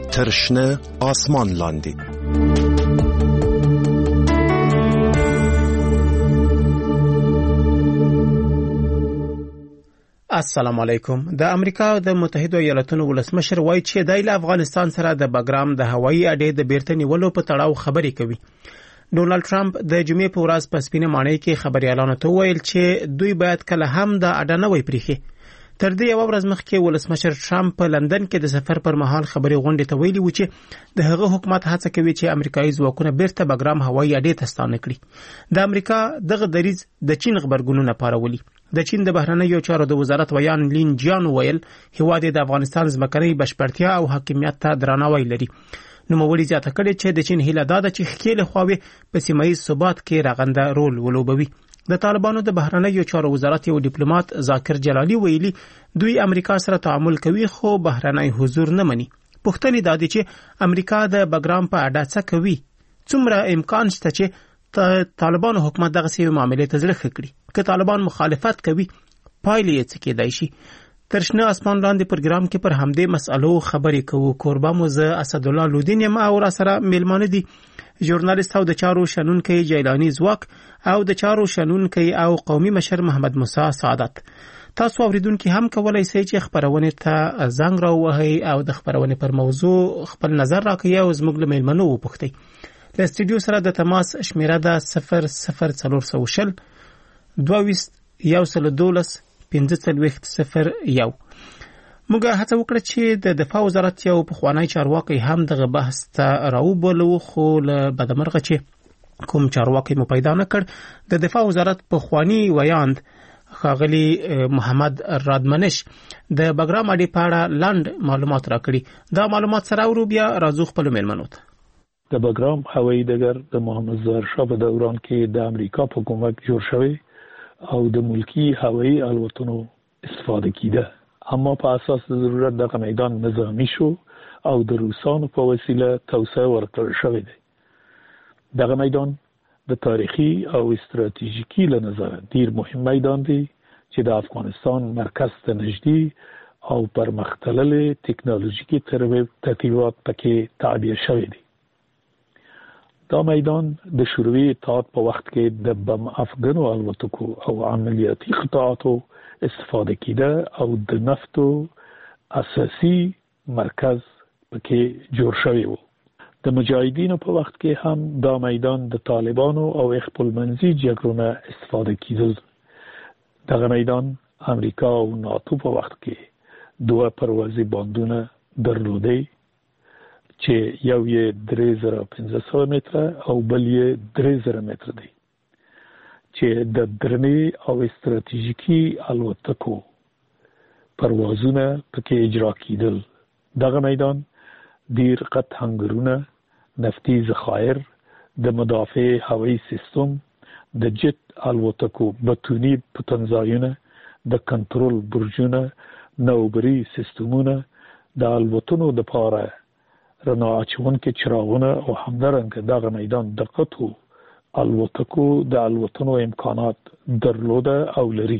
تر شنه آسمان لاندې. السلام علیکم. د امریکا د متحده ایالاتونو ولسمشر وایي چې د افغانستان سره د بګرام د هوایي اډې د بیرته نیولو په تړاو خبرې کوي. ډونالد ټرمپ د جمعې په ورځ په سپینه ماڼۍ کې خبريالانو ته ویل چې دوی باید کله هم د اډه نه وي پریخي. تر دې یو ورځ مخکې ولسمشر ټرمپ په لندن کې د سفر پر مهال خبري غونډې ته ویلي و چې د هغه حکومت هڅه کوي چې امریکایي ځواکونه بیرته بګرام هوایي اډې ته ستانه کړي. د امریکا دغه دریځ د چین خبرګونونه پارولي. د چین د بهرنیو چارو د وزارت ویان لین جیان ویل هیواد د افغانستان ځمکنۍ بشپړتیا او حاکمیت ته درناوی لري. نوموړي زیاته کړې چې د چین هیله ده چې ښکېل خواوې په سیمه ییز ثبات کې رغنده رول ولوبوي. د طالبانو د بهرنیو چارو وزارت یو ډیپلوماټ ذاکر جلالی ویلي دوی امریکا سره تعامل کوي خو بهرنی حضور نه مني. پوښتنه دا ده چې امریکا د بګرام په اډه څه کوي؟ څومره امکان شته چې طالبانو حکومت دغه سیمه معاملې ته زړه کړي؟ که طالبان مخالفت کوي پایلې یې څه کېدای شي؟ تر شنه آسمان لاندې پروګرام کې پر همدې مسألو خبرې کوو. کوربه مو زه اسد الله لودین یم او را سره میلمانه دي ژورنالیست او د چارو شنونکي جیلانی زواک او د چارو شنونکي او قومي مشر محمد موسی سعادت. تاسو اوریدونکو هم کولای شئ چې خبرونه ته زنګ راوهئ او د خبرونه پر موضوع خپل نظر راکړئ او زموږ له میلمنو وپوښتئ. له استودیو سره د تماس شمیره ده 00420 22 112 1501. موږ هڅه وکړه چې د دفاع وزارت یو پخوانی چارواکي هم دغه بحث ته راوبولو خو له بدمرغه چې کوم چارواکي مو پیدا نه کړ. د دفاع وزارت پخوانی ویاند ښاغلي محمد رادمنش د بګرام اډې په اړه لاند معلومات راکړي. دا معلومات سره ورو بیا راځو خپل میلمنو ته. د بګرام هوایي ډګر د محمد ظاهر شاه په دوران کې د امریکا په کومک جوړ شوی او د ملکی هوایي الوتنو استفاده کیده، اما په اساس د ضرورت دغه میدان نظامی شو او د روسانو په وسیله توسعه ورکړل شوې ده. دغه میدان د تاریخي او استراتیژیکي له نظره ډیر مهم میدان دی چې د افغانستان مرکز ته نږدې او پرمختللې ټکنالوژیکي ترتیبات پکې تعبیه شوې دي. دا میدان د شوروي اتحاد په وخت کې د بم افغانو الوتکو او عملیاتي قطعاتو استفاده کیده او د نفتو اساسي مرکز پکې جوړ شوی و. د مجاهدینو په وخت کې هم دا میدان د طالبانو او خپلمنځي جګړو نه استفاده کیده. دغه میدان امریکا او ناتو په وخت کې دوه پروازي باندونه درلودي چې یو یې 3500 متره او بل یې 3000 متره دی چې د درنې او استراتیژیکي الوتکو پروازونه پکې اجرا کیدل. دغه میدان ډیر قط هنګرونه، نفتي ذخایر، د مدافع هوایي سیستم، د جت الوتکو بتونی پتنځایونه، د کنټرول برجونه، نوبري سیستمونه، د الوتنو د پاره رڼا اچونکي چراغونه او همدارنګه دغه میدان د قطو الوتکو د الوتنو امکانات درلوده او لري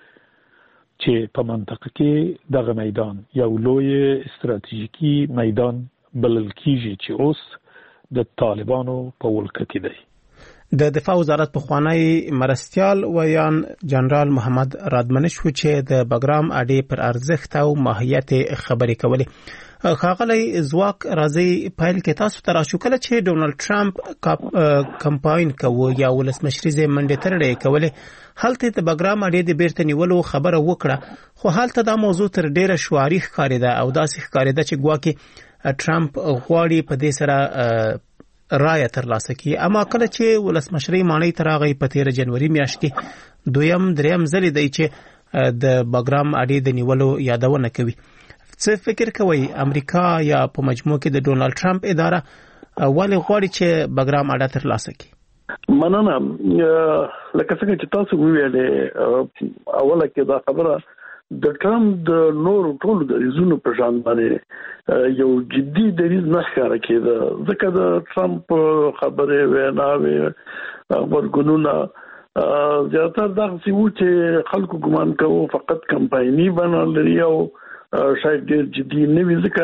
چې په منطقه کې دغه میدان یو لوی استراتیژیکي میدان بلل کیږي چې اوس د طالبانو په ولکه کې دی. د دفاع وزارت پخوانی مرستیال ویان جنرال محمد رادمنش و چې د بګرام اډې پر ارزښت او ماهیت خبرې کولې. ښاغلی زواک راځي پایل کې تاسو ته راشو کله چې ډونالد ټرمپ کمپاین کوو یا ولسمشریزه منډه ترړې کولې هلته د بګرام اډې د بیرته نیولو خبره وکړه خو هلته دا موضوع تر ډیره شواري ښکارېده او داسې ښکارېده چې ګواکې ټرمپ غواړي په دې سره رایه ترلاسه کړي. اما کله چې ولسمشري ماڼۍ ته راغی په 13 جنوري میاشت کې دریم ځل دی چې د بګرام اډې د نیولو یادونه کوي. څه فکر کوي امریکا یا په مجموع کې د ډونالد ټرمپ اداره ولې غواړي چې بګرام اډه ترلاسه کړي؟ مننه. لکه څنګه چې تاسو ویلې اوله کې دا خبره د ټرمپ د نور ټولو د ریزونو په شان باندې یو جدي دریز نه ښکاره کېده ځکه د ټرمپ خبرې ویناوې ورګونونه زیاتره دغسې وو چې خلکو ګمان کوو فقط کمپایني بڼه لري او شاید ډېر جدي نه وي ځکه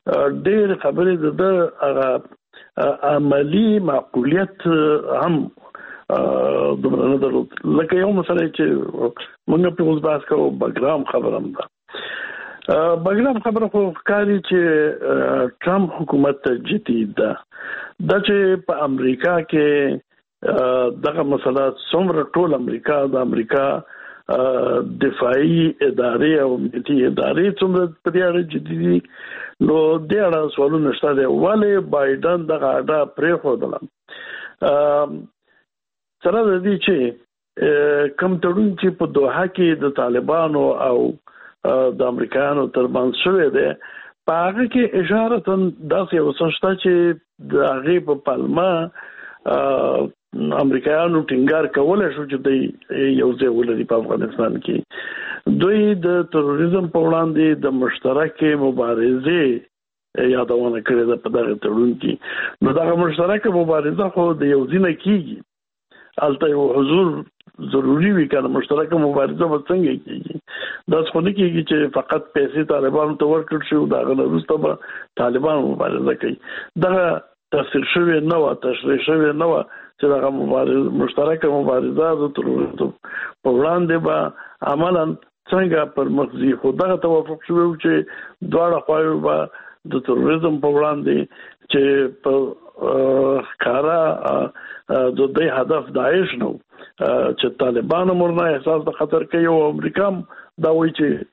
ډېر خبرې د هغه عملی معقولیت هم دومره نه درلود. لکه یو مسله چې موږ په اوس بحث کوو بګرام خبره هم ده. بګرام خبره خو ښکاري چې ټرمپ حکومت ته جدید ده. دا چې په امریکا کې دغه مسله څومره ټول امریکا د امریکا دفاعي ادارې او امنیتي ادارې څومره په دې اړه جدي دي، نو د اړه سوالونه شته دي. ولې بایدن دغه اډه پرېښودله سره د دې چې کم تړون چې په دوحه کې د طالبانو او د امریکایانو ترمنځ شوی دی، په هغه کې اشاره داسې یو څه شته چې د هغې په پلمه امریکایانو ټینګار کولی شو چې دوی یو ځای ولري په افغانستان کې. دوی د تروریزم په وړاندې د مشترکې مبارزې یادونه کړې ده په دغه تړون کې. نو دغه مشترکه مبارزه خو د یو ځای نه کېږي، هلته یو حضور ضروری وي، کنه مشترکه مبارزه به څنګه کېږي؟ دا څه نه کېږي چې فقط پیسې طالبانو ته ورکړل شي او د هغه نه وروسته به طالبان مبارزه کوي. دغه تفسیر شوی نه و، تشریح شوی نه و چې دغه مشترکه مبارزه د تروریزم په وړاندې به عملا څنګه پر مخ ځي. خو دغه توافق شوی چې دواړه خواوې به د تروریزم په وړاندې چې په ښکاره د دوی هدف داعش نه و، چې طالبان مرنه احساس د خطر کوي او امریکا هم دا وایي چې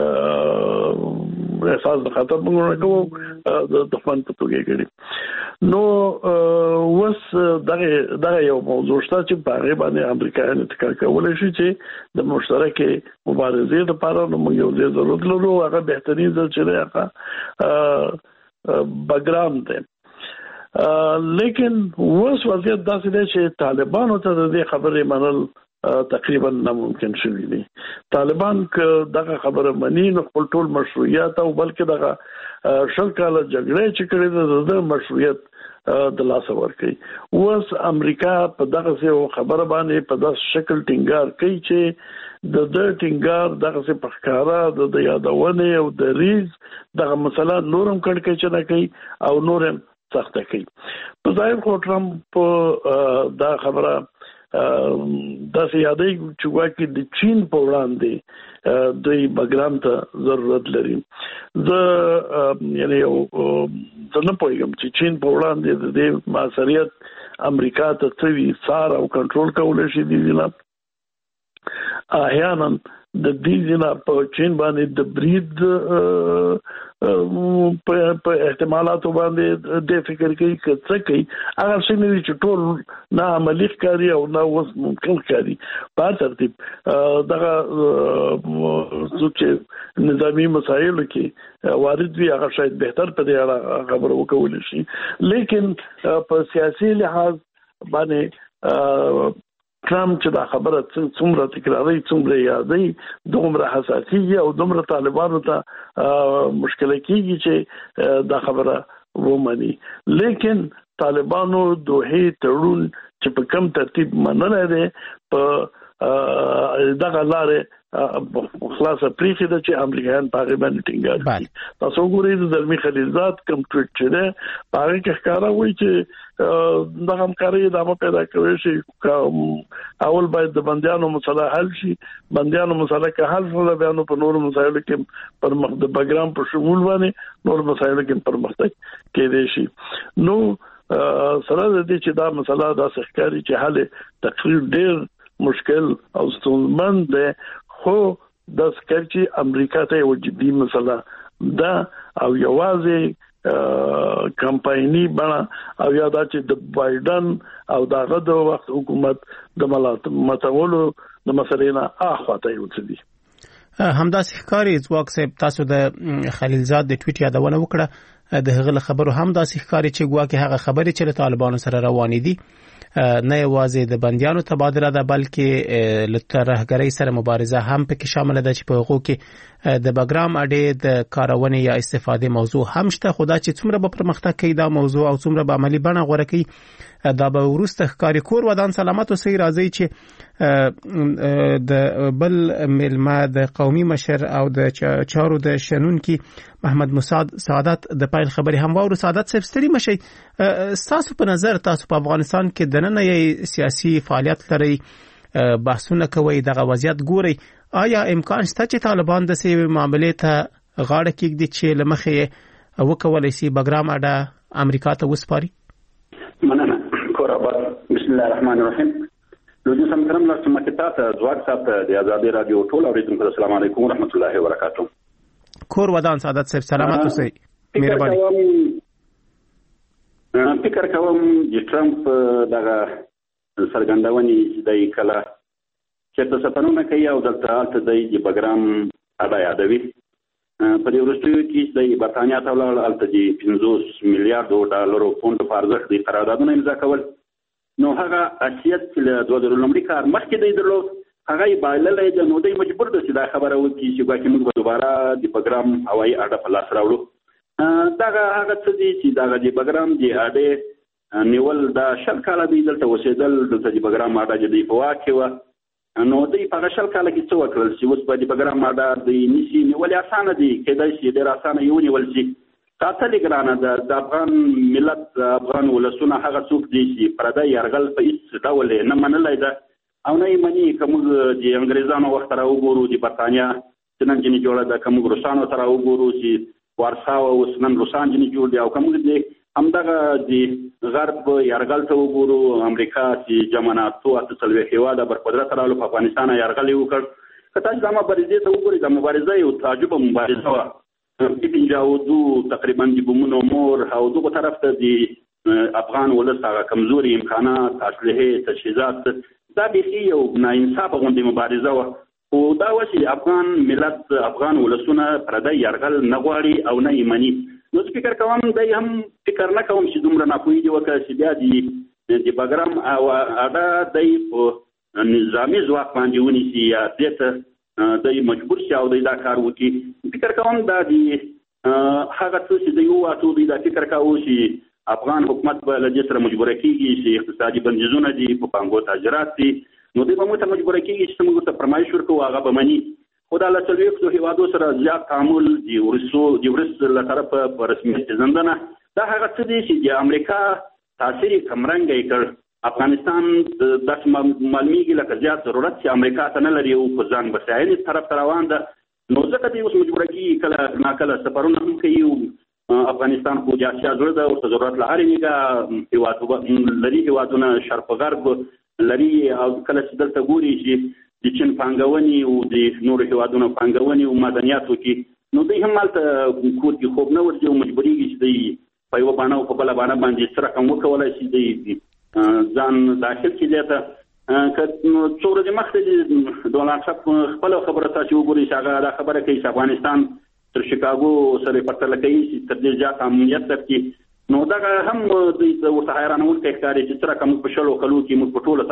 احساس د خطر موږ کوو د دښمن په توګه کړي. نو وس دغه یو موضوع شته چې په هغه باندې امریکایان اتکا کولی شي چې د مشترکې مبارزې لپاره موږ یو ځای ضرورت لرو. هغه بهترین ځای چې هغه بګرام دی. لیکن اوس وضعیت داسې دی چې طالبانو ته د دې خبرې منل تقریبا ناممکن شوی دی. طالبان که دغه خبره مني نو خپل ټول مشروعیت او بلکې دغه 20 کاله جګړه چې کړې ده د مشروعیت د لاس ورکړي. اوس امریکا په دغه خبره باندې په داس شکل ټینګار کوي چې د ټینګار دغه په ښکارا د یادونه او د ریز دغه مسله نورم کړکې چې نه کوي او نورم سخته کوي. په ظاهر خو ټرمپ دا خبره داسې یادوي چې واکې د چین په وړاندې دوی بګرام ته ضرورت لري. زه یعنی زه نه پوهېږم چې چین په وړاندې د دې معاصریت امریکا ته څه وي څار او کنټرول کولی شي. دې نه احیانا د دې نه په چین باندې د برید په احتمالاتو باندې د فکر کوي څه کوي. هغه څه نه چې ټول نه عملي ښکاري او نه اوس ممکن ښکاري. په ترتیب دغه چې نظامی مسایلو کې وارد وي هغه شاید بهتر په دې اړه خبرې وکولی شي. لیکن په سیاسي لحاظ باندې ټرمپ چې دا خبره څومره تکراري څومره یادي دومره حساسي او دومره طالبانو ته مشکل کېږي چې دا خبره ومني. لیکن طالبانو دوه تړون چې په کم ترتیب منل دي په دغه لارې خلاصه پریخي ده چې امریکایان په هغه باندې ټینګار کوي. تاسو ګورئ د زلمی خلیلزاد کوم ټویټ چې ده په هغه کې ښکارا وایي چې دغه همکاري ادامه پیدا کوي چې اول باید د بندیانو مسله حل شي، بندیانو مسله که حل شول بیا نو په نورو مسایلو کې پر مخ د بګرام په شمول باندې نور مسایلو کې پرمختګ کېدای شي. نو سره د دې چې دا مسله دا ښکاري چې حل تقریر ډېر مشکل او ستونزمن ده، خو د سکرچي امریکا ته یو جدي مسله ده او یوازې کمپایني بنا او یادا چې د بایدن او دغه د وخت حکومت د متولو د مسلې نه اخواته یو څه دي. همداسې ښکاري ځواک صاحب تاسو د خلیلزاد د ټویټ یادونه وکړه د هغه خبرو همداسې ښکاري چې ګواکې هغه خبرې چې له طالبانو سره روانې دي نه یوازې د بندیانو تبادله ده بلکې له ترهګرۍ سره مبارزه هم پکې شامل ده چې په هغو کې د باګرام اډې د کارونې یا استفادې موضوع هم شته. خو دا چې څومره به پرمختګ کوي دا موضوع او څومره به عملی بڼه غوره کوي دا به وروسته ښکاري. کور ودان سلامت اوسئ. راځي چې د بل ملما د قومي مشر او د چارو د شنونکي محمد موسی سعادت د پایل خبري هم واورو. سعادت صاحب ستړي مشي، تاسو په نظر تاسو په افغانستان کې د نن سیاسي فعالیت لري، بحثونه کوي، دغه وضعیت ګوري، آیا امکان شته چې طالبان د سیمې معاملې ته غاړه کېږدي چې لمخې وکولای شي باګرام اډه امریکا ته وسپاري؟ مننه کور آباد. بسم الله الرحمن الرحیم. لوجو سم کرم لاس مکتا ته ځواک سات د آزادي رادیو ټول اوریدونکو السلام علیکم ورحمت الله وبرکاتہ. کور ودان سعادت صاحب سلامت اوسئ. مهرباني. فکر کوم چې ټرمپ دغه سرګندونې د کله چې په سفرونه کوي او دلته د باګرام اډه یادوي. په دې وروستیو کې د برتانیا ته ولاړ هلته د 50 میلیارډ ډالرو پوند په ارزښت د قراردادونه امضا کول. نو هغه حیثیت چې له 2000 کال مخکې دی درلود هغه یې بایللی دی. نو دی مجبور دی چې دا خبره وکړي چې ګواکې موږ به دوباره د باګرام هوایي اډه په لاس راوړو. دغه هغه څه دي چې دغه د باګرام د اډې نیول دا 20 کاله دی دلته اوسېدل. دلته د باګرام اډه چې دی په واک کې وه. نو دوی په 20 کاله کې څه وکړل چې اوس به د باګرام اډه دوی نیسي؟ نیول یې اسانه دي، کېدای شي ډېر اسانه یې ونیول شي. ساتل یې ګرانه ده. د افغان ملت افغان ولسونه هغه څوک دي چې پردی یرغل په هېڅ ډول یې نه منلی ده او نه یې مني. که موږ د انګریزانو وخت را وګورو، د برتانیا چې نن ځینې جوړه ده، که موږ روسانو ته را وګورو چې وارسا اوس نن روسان ځینې جوړ دي، او که موږ د همدغه د غرب یرغل ته وګورو، امریکا چې جمعناتو 48 هېواده برقدرت راغلو، په افغانستان یرغل یې وکړ. که تاسو دا مبارزې ته وګورئ، دا مبارزه یو تعجبه مبارزه وه. جاودو تقریبا د بومونو مور او دغه طرف ته د افغان ولس هغه کمزوري امکانات، اسلحې، تجهیزات، دا بیخي یو ناانصافه غوندې مبارزه وه. خو دا وه چې افغان ملت افغان ولسونه پردی یرغل نه غواړي او نه یې مني. نو زه فکر کوم دی هم فکر نه کوم چې دومره ناپوهي دې وکړه چې بیا د باګرام اډه دی په نظامي ځواک باندې ونیسي یا دې ته دی مجبور شي او دی دا کار وکړي. فکر کوم دا د هغه څه چې دی وواټو دی دا فکر کوو چې افغان حکومت به له دې سره مجبوره کېږي چې اقتصادي بندیزونه دي، په پانګو تاجرات دي، نو دوی به موږ ته مجبوره کېږي چې موږ ته فرمایش ورکوو، هغه به مني. خو دا له 40 هېوادو سره زیات تعامل د ورس له طرفه په رسمیت پېژندنه دا هغه څه دي چې د امریکا تاثیر یې کمرنګی کړ. افغانستان داسې معلومیږي لکه زیات ضرورت چې امریکا ته نه لري او په ځان بسیاینې طرف ته روان ده. نو ځکه دوی اوس مجبوره کېږي کله ناکله سفرونه هم کوي. افغانستان خو د اسیا زړه ده، ورته ضرورت له هرې نیګه لري، هېوادونه شرق غرب لري. او کله چې دلته ګوري چې د چین پانګونې او د نورو هېوادونو پانګونې او معدنیات وکړي، نو دوی هم هلته کور کې خوب نه ورځي او مجبورېږي چې دوی په یوه بانه او په بله بانه باندې څه رقم وکولی شي دوی ځان داخل کړي دې ته. که څو ورځې مخکې ډونالډ ټرمپ خپله خبره تاسې وګورئ چې هغه دا خبره کوي چې افغانستان تر شیکاګو سره پرتله کوي چې تر دې زیات امنیت درکړي. نو دغه هم دوی ورته حیرانوونکی ښکاري چې څه رقم موږ په 20 کلو کې موږ په ټولو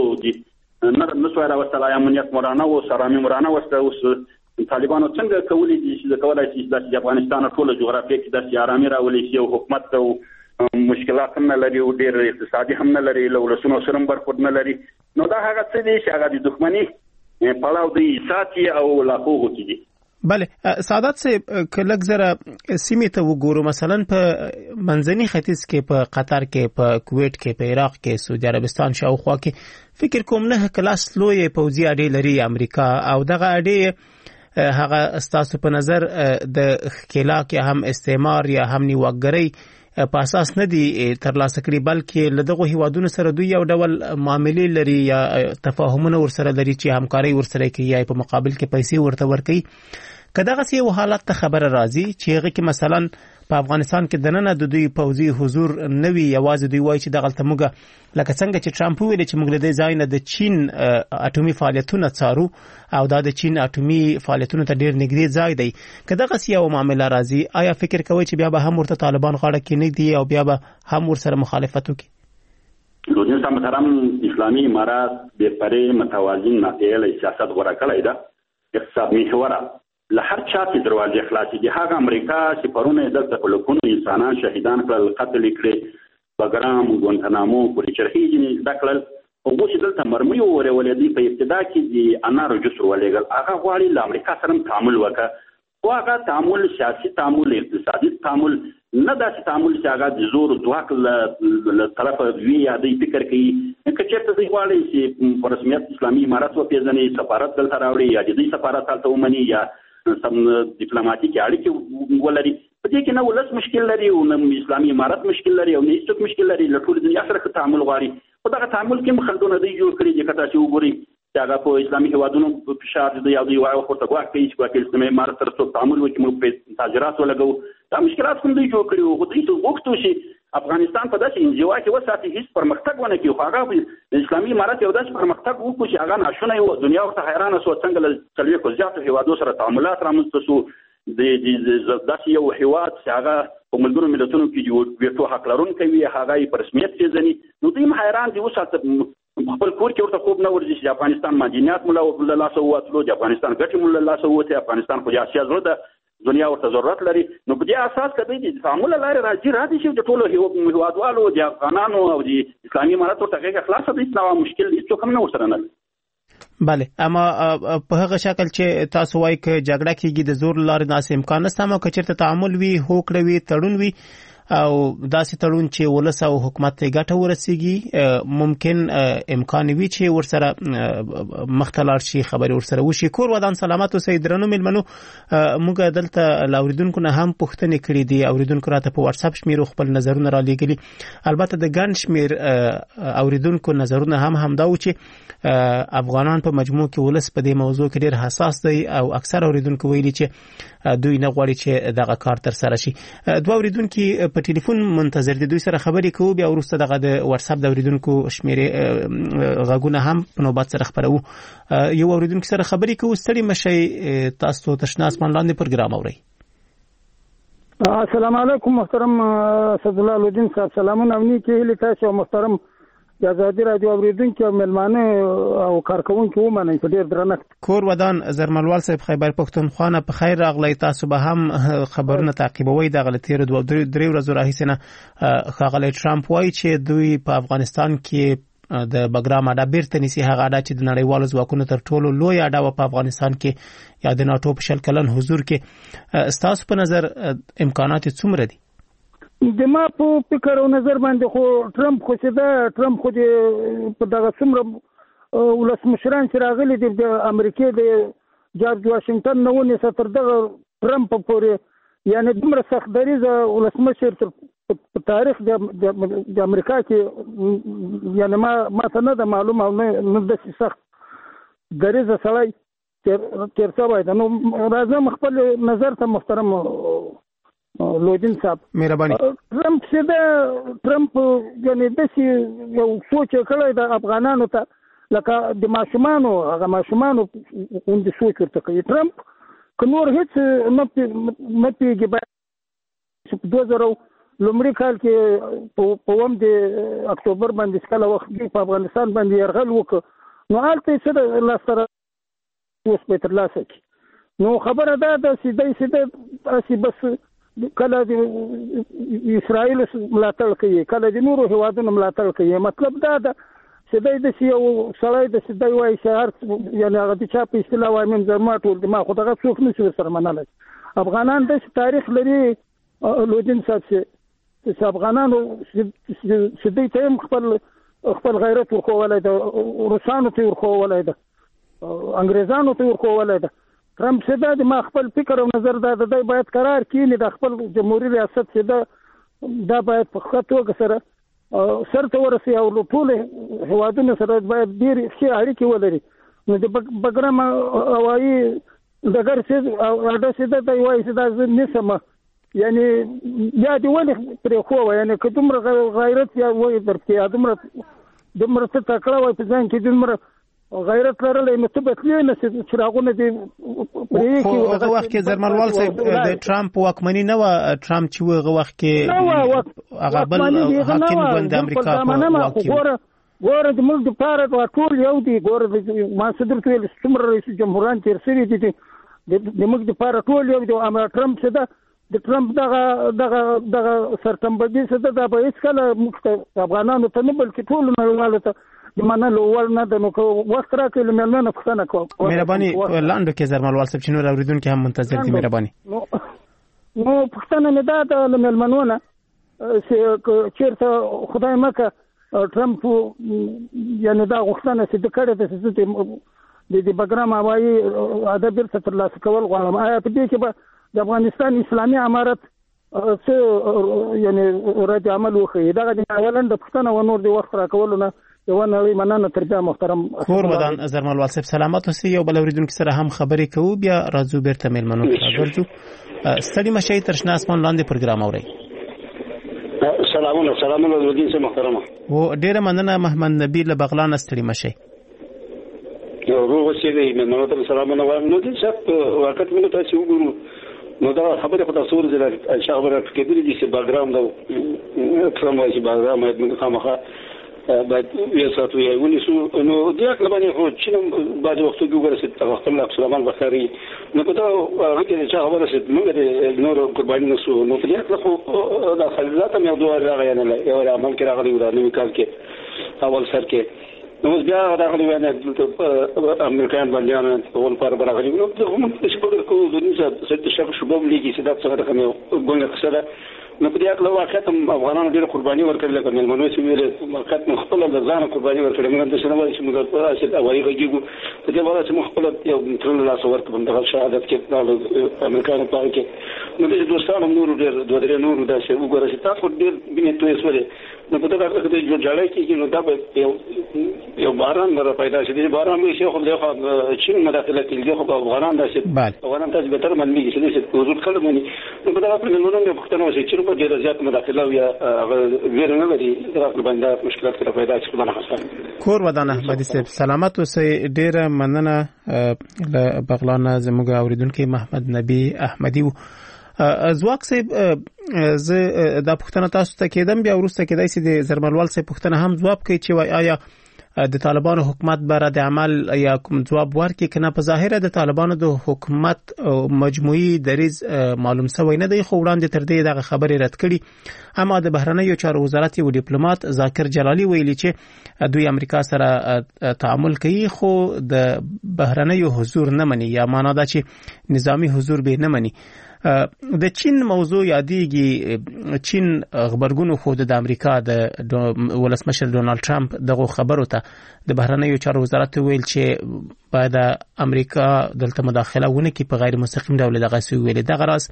طاقتو نه سوای راوستلی، امنیت مو رانه وست، ارامي مو رانه وسته. اوس طالبانو څنګه کولی دي چې کولی شي داسې د افغانستان ټوله جغرافیه کې داسې ارامي راولي چې یو حکومت ته مشکلات هم نه لري او ډېر اقتصادي هم نه لري، له ولسونو سره هم برخورد نه لري. نو دا هغه څه دي چې هغه د دښمني پړاو دوی ساتي او لاپوغو کې دي. بله سعادت صاحب، که لږ زره سیمې ته وګورو، مثلا په منځني ختیځ کې، په قطر کې، په کویټ کې، په عراق کې، سعودي عربستان شاوخوا کې فکر کوم 9 کلاس لوی پوځي اډې لري امریکا، او دغه اډې هغه ستاسو په نظر د ښکېلاک یا هم استعمار یا هم نیواکګرۍ په اساس نه دي ترلاسه کړي، بلکې له دغو هیوادونو سره دوی یو ډول معاملې لري یا تفاهمونه ورسره لري چې همکاري ورسره کوي یا په مقابل کې پیسې ورته ورکوي. که دغسې یو حالت ته خبره راځي چې هغې کې مثلا په افغانستان کې دننه د دوی پوځي حضور نه وي، یوازې دوی وایي چې دغلته موږ لکه څنګه چې ټرمپ وویل چې موږ له دې ځای نه د چین اټومي فعالیتونه څارو او دا د چین اټومي فعالیتونو ته ډېر نږدې ځای دی، که دغسې یو معامله راځي، آیا فکر کوئ چې بیا به هم ورته طالبان غاړه کېنږدي او بیا به هم ورسره مخالفت وکړي؟ لوجین صاحب محترم، اسلامي امارات بېپرې متوازن ناپېیلی سیاست غوره کړی ده، اقتصاد محوره. له هر چا چې دروازې خلاصې دي. هغه امریکا سفارونه دلته په لکونو انسانان شهیدان کړل، قتل کړي، بګرام، ګوانتانامو، پورې چرخي ځینې زده کړل. اوس چې دلته مرمۍ وورولې دي په ابتدا کې د انارو جوس ورولېږل، هغه غواړي له امریکا سره تعامل وکړي. خو هغه تعامل سیاسي تعامل، اقتصادي تعامل نه، داسې تعامل چې هغه د زور ځواک له طرفه وي یا دوی فکر کوي که چېرته دوی غواړي چې په رسمیت اسلامي امارت وپېژني، سفارت دلته راوړي یا د دوی سفارت هلته ومني یا ډیپلوماټیکې اړیکې ولري. په دې کې نه ولس مشکل لري او نه اسلامي امارت مشکل لري او نه هېڅوک مشکل لري، له ټولې دنیا سره تعامل غواړي. خو دغه تعامل کې خنډونه دوی جوړ کړي دي. که تاسې وګورئ چې هغه په اسلامي هېوادونو فشار دی او دوی ورته ګواښ کوي چې ګواکې اسلامي امارت سره څوک تعامل وکړي، موږ په تاجرات ولګوو. دا مشکلات کوم دوی جوړ کړي وو. خو دوی غوښتو چې افغانستان په داسې انزوا کې وساتي هېڅ پرمختګ ونه کړي. خو هغه د اسلامي امارت یو داسې پرمختګ وکړو چې هغه ناشونی و. دنیا ورته حیرانه سوه څنګه له 40 زیاتو هېوادو سره تعاملات رامنځته سو. داسې یو هېواد چې هغه په ملګرو ملتونو کې د ویټو حق لرونکی وي، هغه یې په رسمیت پېژني. نو دوی هم حیران دي. اوس خپل کور کې ورته خوب نه ورځي چې د افغانستان معدنیات مو له لاسه ووتلو، د افغانستان ګټې مو له لاسه ووتې، افغانستان خو د اسیا زړه ده، دنیا ورته ضرورت لري. نو په دې اساس که دوی د تعامل له لارې راضي شي، د ټولو هېوادوالو، د افغانانو او د اسلامي امارت ورته غېږه خلاصه ده، هېڅ نوع مشکل هېڅوک هم نه ورسره نه لري. بله، اما په هغه شکل چې تاسو وایي که جګړه کېږي د زور لارې داسې امکان نشته، اما که چېرته تعامل وي، هوکړه وي، تړون وي او داسې تړون چې ولس او حکومت ته ګټه ورسیږي، ممکن امکان وي چې ورسره مخته لاړ شي، خبرې ورسره وشي. کور ودان سلامت اوسئ. درنو مېلمنو، موږ دلته له اوریدونکو نه هم پوښتنې کړې دي. اوریدونکو راته په واتساپ شمیرو خپل نظرونه را لېږلي. البته د ګڼ شمېر اوریدونکو نظرونه هم همدا و چې افغانان په مجموع کې ولس په دې موضوع کې ډېر حساس دی او اکثر اوریدونکو ویلي چې دوی نه غواړي چې دغه کار ترسره شي. دوه اوریدونکي په ټلیفون منتظر دي، دوی سره خبرې کوو، بیا وروسته دغه د واتساپ د اوریدونکو شمیرې غږونه هم په نوبت سره خپروو. یو اوریدونکي سره خبرې کوو. ستړي مشئ، تاسو تشنه اسمان لاندې پروګرام اورئ. السلام علیکم محترم اسد الله الدین صاحب، سلامونه او نیکی هیلې تاسو محترم د ازادي رادیو اوریدونکو او ملمانه او کارکونکو ومنئ په ډېر درنښت. کور ودان زرملوال صاحب، خیبر پښتونخوا نه په خیر راغلی. تاسو به هم خبرونه تعقیبوي. د غلطیو د 3 ورځو راهیسې نه ښاغلی ټرمپ وایي چې دوی په افغانستان کې د بګرام اډه بیرته نیسي، هغه اډه چې د نړیوالو ځواکونو تر ټولو لوی اډه وه په افغانستان کې یا د ناټو په 100 کلن حضور کې. ستاسو په نظر امکانات څومره دي؟ د ما په فکر او نظر باندې خو ټرمپ خو د په دغه څومره ولسمشران چې راغلي دي د امریکې د جورج واشنګټن نه ونیسه تر دغه ټرمپ پورې، یعنی دومره سخت دریځه ولسمشر په تاریخ د امریکا کې یعنی ما ته نه ده معلوم او نه داسې سخت دریځه سړی تېر شوی ده. نو راځم خپل نظر ته محترم لودین صاحب، مهرباني. ټرمپ یعنی داسې یو سوچ کړی د افغانانو ته لکه د ماشومانو غوندې سوچ ورته کوي. ټرمپ که نور هېڅ نه پوهېږي، باید چې په 2000 لومړي کال کې په 1 د اکتوبر باندې کله وخت په افغانستان باندې یرغل وکړ، نو هلته یې څه لاسته اوس به ترلاسه کړي. نو خبره دا ده چې بس کله د اسرائیل ملاتړ کوي، کله د نورو هېوادونو ملاتړ کوي. مطلب دا ده چې دی داسې یو سړی داسې دی وایي چې هر یعنې هغه د چا په اصطلاح وایي میم زما ټول دي، ما خو دغه څوک نه شي ورسره منلی. افغانان داسې تاریخ لري لودین صاحب چې افغانانو چې دوی ته هم خپل غیرت ورښولی ده، روسانو ته یې ورښولی ده، انګریزانو ته یې ورښولی ده. ټرمپ چې دا د ما خپل فکر او نظر دا دی باید قرار کینی د خپل جمهوریت ریاست چې دا باید په ښه توګه سره سرته ورسي او ټول هېوادونو سره باید ډېرې ښې اړیکې ولري. نو د بګرام هوایي ډګر چې اډه چې ده دی وایي چې دا زه نیسم، یعنې یا دې ولې پرېښوه، یعنې که دومره غیرت یا وایي درکې یا دومره څه تکړه وایي په ځان کې دومره غیرت لرلی، نو ته به تللی نه شې چراغونه دې پرېږدي. هغه وخت کې زرملوال صاحب د ټرمپ واکمني نه وه، ټرمپ چې و هغه وخت کې هغه بل حاکم ګوند د امریکا په واک کې. ګوره د ملک دپاره ټول یو دي. ګوره ما څه درته ویل څومره رئیس جمهوران تېر شوي دي د موږ د پاره ټول یو د امر ټرمپ څخه د ټرمپ دغه سرټمبدي څخه د به هیڅ کله موږ افغانانو ته نه بلکې ټول نړیوالو ته د منلو وړ نه د نو وخت راکړي لمنه پښتنه کوم مهرباني لاندو کې زرملوال صاحب چې نور اوریدونکو هم منتظر دي مهرباني نو پښتنه نه دا د لمنونه چې چیرته خدای مکه ټرمپ یعنی دا غوښتنه چې د کړه د بګرام هوایي اده بیرته ترلاسه کول غواړم. آیا په دې کې به د افغانستان اسلامي امارت څه یعنی رد عمل وکړي؟ دغه د اولن د پښتنه و نور د وخت راکولو نه یو نړۍ مننه تر بیا محترم کور ودان زرملوال صاحب سلامات اوسئ. یو بل اوریدونکو سره هم خبرې کوو بیا راځو بیرته میلمنو ته ورځو. ستړي مشي تر شنه اسمان لاندې پروګرام اوري. سلامونه ودین سه محترمه و ډیره مننه محمد نبی له بغلان ستړي مشي. یو روغ شي دی مننه ته سلامونه وایم. نو دې څه وخت مونږ ته چې وګورو نو دا خبره په تاسو ورزله چې خبره کېدلې دي چې باګراوند دا ټرمپ وايي باګراوند موږ خامخا باید یو څه توي ونیسو. نو دې اکل باندې خو چې بعد وخت کې وګورئ چې خپل سلمان بخاري نو په دا هغه کې چې خبره چې موږ د نور قرباني نسو نو په دې اکل خو دا خلک ته موضوع راغی نه یو عمل کې راغلی و نو کال کې اول سر کې نو بیا راغلی و نه امریکایان باندې په ول پر راغلی نو هم چې په کو د نشه ست شخص شوبم لګي چې دا څنګه کومه ګونګه قصه نو په دې اړه واقعیت افغانانو ډېر قرباني ورکړل لکه ملمنو چې ویل واقعیت خپل د ځان قرباني ورکړل موږ د شنو چې موږ په اساس اوایي غږیږو په دې وړاندې چې خپل یو ترل لاس ورکړم د شهادت کې د امریکایانو په اړه کې نو د دوستانو نور ډېر دوه درې نور دا چې وګورئ چې تاسو ډېر بینه توې سره نو په دې اړه چې جوړای کې نو دا یو باران مر پیدا شي د باران مې شي خو د چین مداخله کې خو افغانان داسې افغانان تاسو به تر منلي چې حضور کړم نو په دا په نورو پښتنو چې ډېر زیات مداخله یا غیر نه لري دغه باندې مشکلات پیدا شي په حساب کور ودان احمدي صاحب سلامات اوسئ. ډېر مننه له بغلان زموږ اوریدونکو محمد نبی احمدي زواک صاحب زه د پښتنه تاسو ته کېدم بیا ورسته کېدای سي د زرملوال صاحب پښتنه هم جواب کوي چې وای آیا د طالبانو حکومت بر د عمل یا کوم جواب ورکړي کنه. په ظاهره د طالبانو د حکومت مجموعي دریز معلوم شوی نه دی خو وړاندې تر دې دغه خبرې رد کړي. اما د بهرنیو چارو وزارت یو ډیپلوماټ ذاکر جلالی ویلي چې دوی امریکا سره تعامل کوي خو د بهرنیو حضور نه مني یا معنا دا چې نظامی حضور به نه مني. د چین موضوع یادېږي. چین خبرګون خو د امریکا د ولسمشر ډونالد ټرمپ دغه خبرو ته د بهرنیو چارو وزارت ویل چې باید امریکا دلته مداخله ونه کړي په غیر مستقیم ډول. دغه څه ویل دغه راز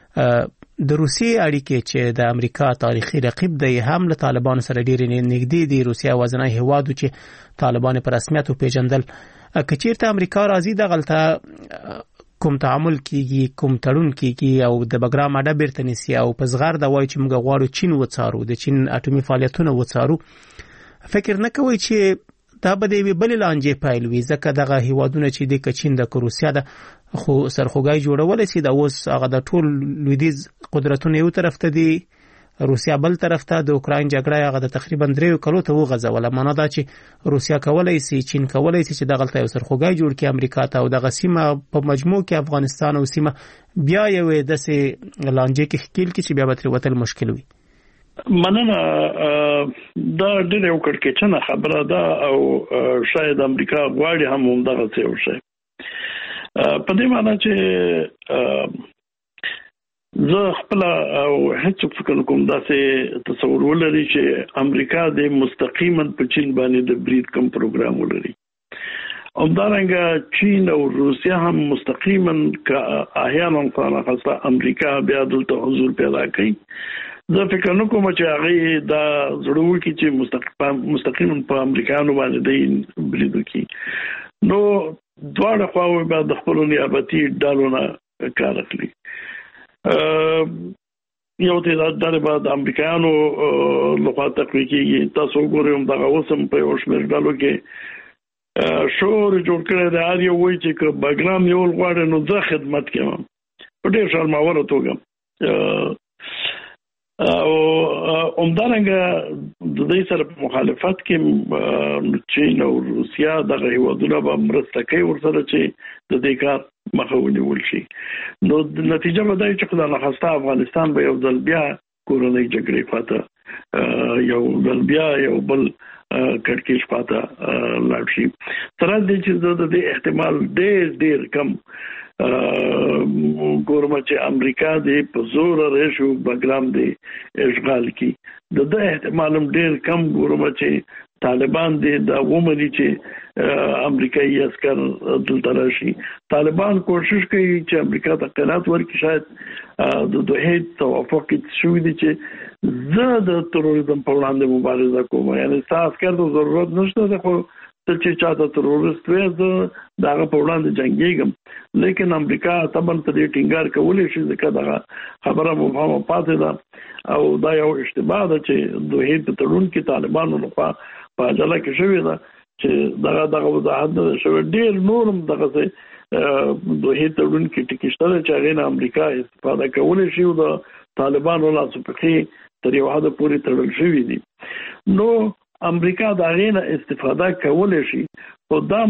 د روسیې اړیکې چې د امریکا تاریخي رقیب دی هم له طالبانو سره ډېر نږدې دي. روسیا وزنه هوادو چې طالبان په رسمیت پیژندل کچیرته امریکا راځي دغه کوم تعامل کیږي کوم تړون کیږي او د بګرام اډه بیرته نسی او په زغر دا وایي چې موږ غواړو چین وڅارو د چین اټومي فعالیتونه وڅارو. فکر نه کوي چې دا به د بل لانجې پایل وي ځکه دغه هیوادونه چې د چین د روسیا د خو سرخوګای جوړول سي د اوس هغه د ټول لویدیز قدرتونو یو طرف ته دي روسیا بل طرف ته د اوکراین جګړه هغه د تقریبا 3 کلو ته وغځوله. معنا دا چې روسیا کولای سي چین کولای سي چې دغه یو سرخوګای جوړ کړي امریکا ته او دغه سیمه په مجموع کې افغانستان او سیمه بیا یو د سه لانجې کې خپل کې چې بیا به تر وتل مشکل وي. مننه دا ډېر یو کړکېچنه خبره ده او شاید امریکا غواړي هم دغه څه وشي په دې معنی چې زه خپل او هیڅ فکر کوم دا چې تصور ولري چې امریکا د مستقیما په چین باندې د برید کم پروګرام ولري او دارنګه چین او روسیا هم مستقیما احیانا خاصه امریکا بیا دلته حضور پیدا کوي. زه فکر نه کوم چې هغه دا ضروري کې چې مستقیما په امریکایانو باندې د برید وکړي. نو دواړه خواوې به د خپل نیابتي ډالونه کار اخلي. یو ته د بعد امریکایانو لخوا تقوی کېږي. تاسو وګورئ دا اوسم په یو شمېر ډالو کې شور جوړ کړی دی. هر یو وایي چې بګرام یو غواړي نو زه خدمت کوم په ډېر شرماوره توګه او همدارنګه د دې سره په مخالفت کې چین او روسیا دغه هیوادونه به مرسته کوي ورسره چې د دې کار مخه ونیول شي. نو نتیجه به دا چې خدای نخواسته افغانستان به یو ځل بیا کورنۍ جګړې خواته یو ځل بیا یو بل کړکېچ خواته لاړ شي. تر دې چې د احتمال ډېر کم ګورم چې امریکا دې په زور راشي بګرام دې اشغال کی. د احتمال ډېر کم ګورم چې طالبان دې د ومني چې امریکایي عسكر دلته راشي. طالبان کوشش کوي چې امریکا ته قناعت ورکړي، شاید د دوه توافق شوی دی چې زه د تروریزم په وړاندې مبارزه کوم. یعنی تاسو عسكر ته ضرورت نشته خو چې چاته تروریست وي زه داغه په وړاندې جنگيږم. لیکن امریکا طبعا ته دې ټینګار کولای شي ځکه دا خبره مفهومه پاتې ده او دا یو اشتباه ده چې دوه په تړون کې طالبانو لخوا په ځله کې شوی ده چې دغه وضاحت شوی. ډېر نورم دغه دوه تړون کې ټکشته چې هغه امریکا استفاده کولای شي او د طالبانو لاسو په تر یو حد پورې تړل شوی دي. نو امریکا دا غینه استفاده کولای شي. او دا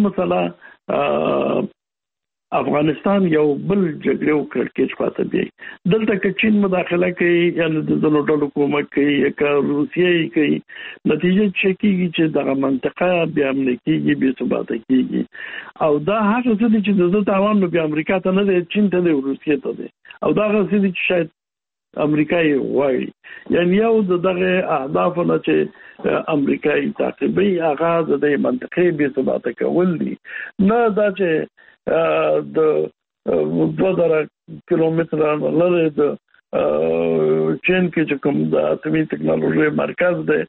مثلا افغانستان یو بل جګړه وکړي خاطر دی دلته کې چین مداخله کوي یا د ځینو ډلو کومک کوي یا روسیه کوي. نتیجه چې چې دغه منطقه بیا امنیتي بیا ثبات کیږي او دا هغه څه چې د تاوان بیا امریکا ته نه دی، چین ته دی، روسیه ته دی او دا هغه څه چې شاید امریکایي غواړي. یعنی یو دغه اهداف نه چې امریکایي تعقیبي هغه د منطقې بیا ثبات کول دي، نه دا چې د 2000 کیلومتر لري د چین کې چې کوم د اتمی ټکنالوژي مرکز دی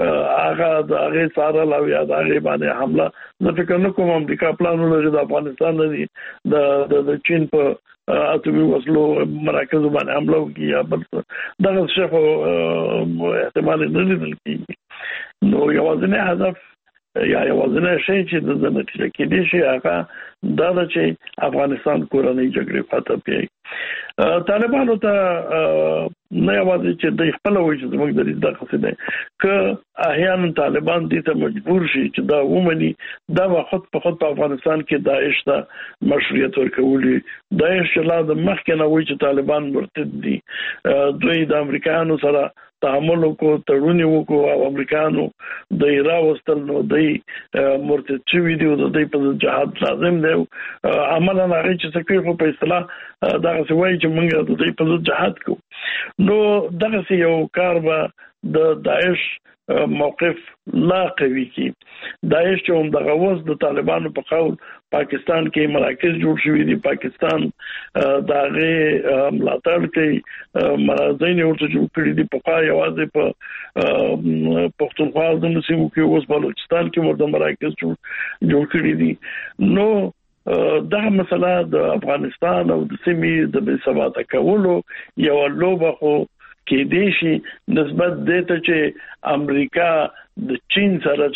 هغه سره لا یا د هغه باندې حمله نه فکر نه کوم امریکا پلان لري د افغانستان دی د چین په اتمی وسلو مرکز باندې حمله وکړي یا بل دغه څه احتمال نه لیدل کیږي. نو یوازینی هدف یا یوازینی شی چې د نتیجه کې دي شي هغه دا چې افغانستان کورنۍ جګړې فتح پیږي. طالبانو ته نه یوازې چې د خپل وجه زموږ د دې دغه څه که احیانا طالبان دې ته مجبور شي چې دا ومني دا خود په افغانستان کې داعش ته مشروعیت ورکولي. داعش لا د مخکې نه وایي چې طالبان مرتد دي، دوی د امریکایانو سره تعامل وکړو، تړون وکړو او امریکایانو د ایران وستل نو دوی مرتد شوي دي او د دوی په جهاد لازم دی. عملاً هغه چې څه کوي په اصطلاح دغه څه وایي چې موږ د دوی په جهاد کوو. نو دغه یو کار به د داعش موقف لا قوي کی. داعش چې هم دغه وس د طالبانو په قول پاکستان کې مراکز جوړ شوي دي، پاکستان دغه ملاتړ کوي، مرازین ورته جوړ کړي دي. په یوازې په پښتونخوا د سیمو کې اوس بلوچستان کې ورته مراکز جوړ کړي دي. نو دا مسله د افغانستان او د سیمې د بې ثباته کولو یو لوبه خو کې دی شي نسبت دې ته چې امریکا د چین سره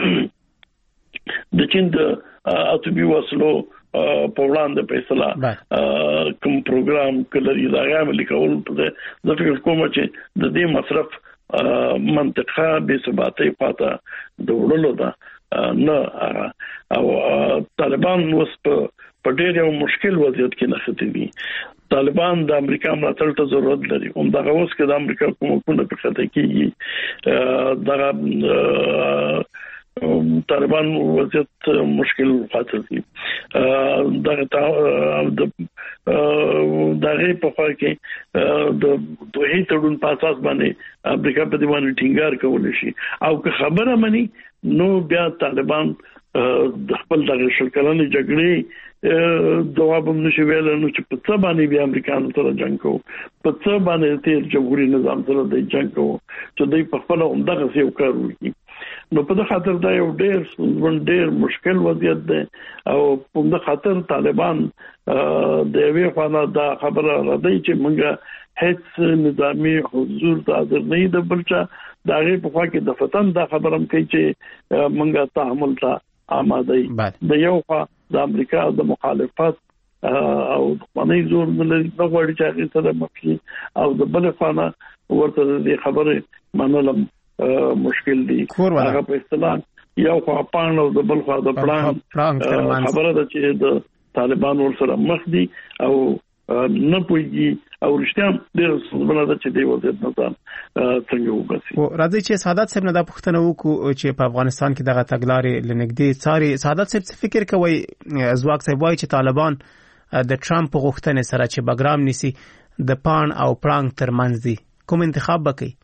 چې د چین د اتمی وسلو په وړاندې په اصطلاح کوم پروګرام کلري دا عملي کول د فکر کوم چې د دې مصرف منطقه بې ثباتۍ پاته د وړلو ده نه او طالبان اوس په ډېر یو مشکل وضعیت کې نښتي دي. طالبان د امریکا ملاتړ ته ضرورت لري. همدغه اوس کې د امریکا کومکونه په خطر کېږي دغه طالبان وضعیت مشکل خاطر دي. دغه په خوا کې د دوه تړون په اساس باندې امریکا په دیوان ټینګار کول شي او که خبره مني نو بیا طالبان د خپل دغه شلکلانې جګړې جواب هم نشي ویل نو چې په څه باندې بیا امریکایانو سره جنگ کوو، په څه باندې تیر جمهوریت نظام سره د جنگ کوو چې دوی په خپل همدغه یو کار وکړي. نو په دغه خاطر دا یو ډېر مشکل وضعیت دی او په دغه خاطر طالبان د یوې خوا دا خبره راځي چې موږ هیڅ نظامی حضور ته حاضر نه د بلچا دا غي په خوا کې د فتن دا خبره هم کوي چې موږ تعامل ته آماده یو. د یو خوا د امریکا د مخالفت او باندې زور نه غواړي چې هغه سره مخکي او د بل خوا ورته د خبره منلم مشکل دي. هغه په اصطلاح یو خوا پان او د بل خوا د پلان خبره ده چې د طالبان ور سره مخ دي او نه پويږي او رښتیا ډېر څه ده چې دی وضعیت نه څنګه وباسي. راځي چې سعادت صاحب نه دا پوښتنه وکړو چې په افغانستان کې دغه تګلارې لنګدي څاري. سعادت صاحب څه فکر کوي؟ ځواک صاحب وایي چې طالبان د ټرمپ په غوښتنې سره چې بګرام نیسي د پان او پړانګ ترمنځ دي، کوم انتخاب وکړي؟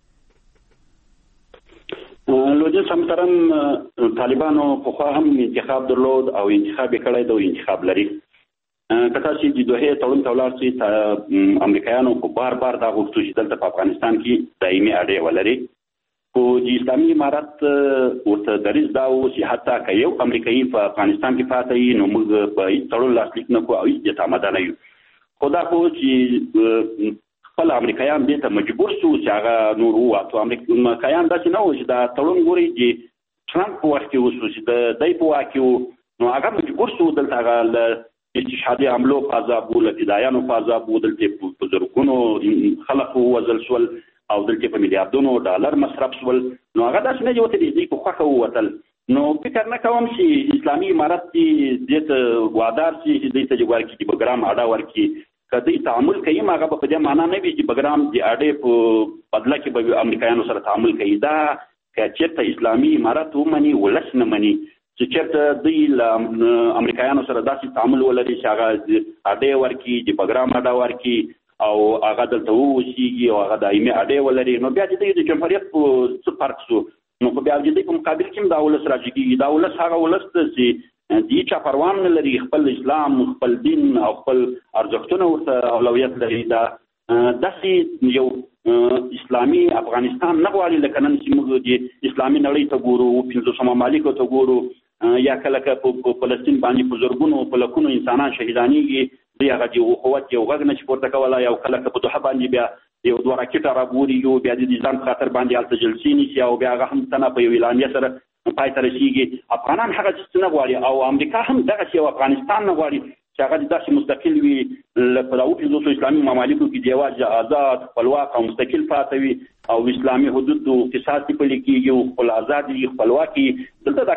لوجه سمترن طالبانو په خوا هم انتخاب درلود او انتخاب کړی د انتخاب لري. کته چې د دوه تړون تولار چې امریکایانو په بار دا غوښتل چې دلته په افغانستان کې دایمي اړې ولري. خو د اسلامي امارت ورته دریځ دا و چې حتی که یو امریکایي په افغانستان کې پاتې وي نو موږ په هیڅ تړون لاسلیک نه کوو او هیڅ اعتماد نه یو. خو دا خو چې خپل امریکایان دې ته مجبور شو چې هغه نور وواتو. امریکایان داسې نه و چې دا تړون ګوري چې ټرمپ په وخت کې وشو چې د دی په واک کې نو هغه مجبور شو دلته هغه استشهادي حملو په عذاب ول فدایانو په عذاب دلته په زرګونو خلک ووژل شول او دلته په میلیارډونو ډالر مصرف شول. نو هغه داسې نه جوړه دي په خوخه ووتل. نو فکر نه کوم چې اسلامي امارت دې ته وادار شي چې دې ته جوړ کړي بګرام اډا ورکړي. کدی تعامل کوي هغه په دې معنی نه وي چې بګرام دی اډې په بدله کې به امریکایانو سره تعامل کوي. دا چې اسلامي امارت ومني ولس نه مني چې چېرته دوی امریکایانو سره داسې تعامل ولري چې هغه اډې ورکړي د بګرام اډا ورکړي او هغه دلته ووسیږي او هغه دایمي اډې ولري. نو بیا چې د جمهوریت په څه فرق شو نو په بیا چې په مقابل کې دا ولس راځي. دا ولس هغه ولس چې دې چا پروان نه لري، خپل اسلام خپل دین او خپل ارزښتونه ورته اولویت لري. دا داسې یو اسلامي افغانستان نه غواړي لکه نن چې موږ د اسلامي نړۍ ته ګورو 500 ممالکو ته ګورو یا کله په فلسطین باندې په زرګونو په لکونو انسانان شهیدانېږي. دی هغه د قوت یو غږ نشي پورته کولی. یو کله په دوحه باندې بیا یو دوه راکټه راګوري یو بیا د ځان په خاطر باندې هلته جلسې نیسي او بیا هغه هم تنه په یو اعلامیه سره پای ته رسېږي. افغانان هغه څه نه غواړي او امریکا هم دغسې یو افغانستان نه غواړي چې هغه داسې مستقل وي په دغو 500 اسلامي ممالکو کې د یوازې آزاد خپلواک او مستقل پاتې وي او اسلامي حدود او قصاص پلي کېږي او خپل ازادي خپلواکي. دلته دا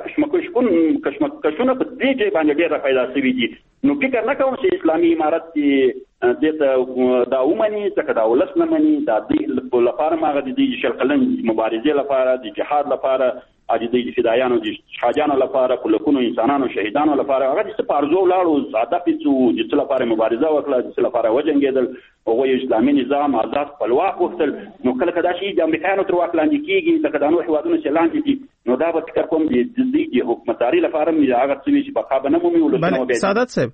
کشمکشونه په دې ځای باندې ډېر پیدا شوي دي. نو فکر نه کوم چې اسلامي امارت دې ته دا ومني ځکه دا ولس نه مني. دا دوی لپاره هغه د دې شل قلن مبارزې لپاره د جهاد لپاره د فدایانو د شهادانو لپاره په لکونو انسانانو شهیدانو لپاره هغه د سپارزو لاړو هدف یې د څه لپاره مبارزه وکړه، د څه لپاره وجنګېدل. هغوی اسلامي نظام آزاد خپلواک غوښتل. نو کله که دا شي د امریکایانو تر واک لاندې کېږي لکه دا نور هېوادونه چې لاندې دي نو دا به فکر کوم د حکومتداري لپاره هغه څه وي چې بقا به نه مومي. بله سعادت صاحب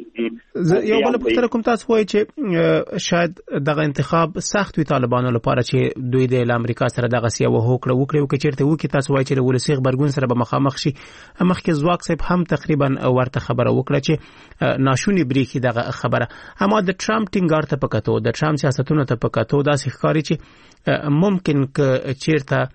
یو بله پوښتنه کوم، تاسو وایئ چې شاید دغه انتخاب سخت وي طالبانو لپاره چې دوی د امریکا سره دغسې یوه هوکړه وکړي او که چېرته وکړي تاسو وایئ چې د ولسي غبرګون سره به مخامخ شي. مخکې ځواک صاحب هم تقریبا ورته خبره وکړه چې ناشونې برېښي دغه خبره. اما د ټرمپ ټینګار ته په کتو د ټرمپ سیاستونو ته په کتو داسې ښکاري چې ممکن که چېرته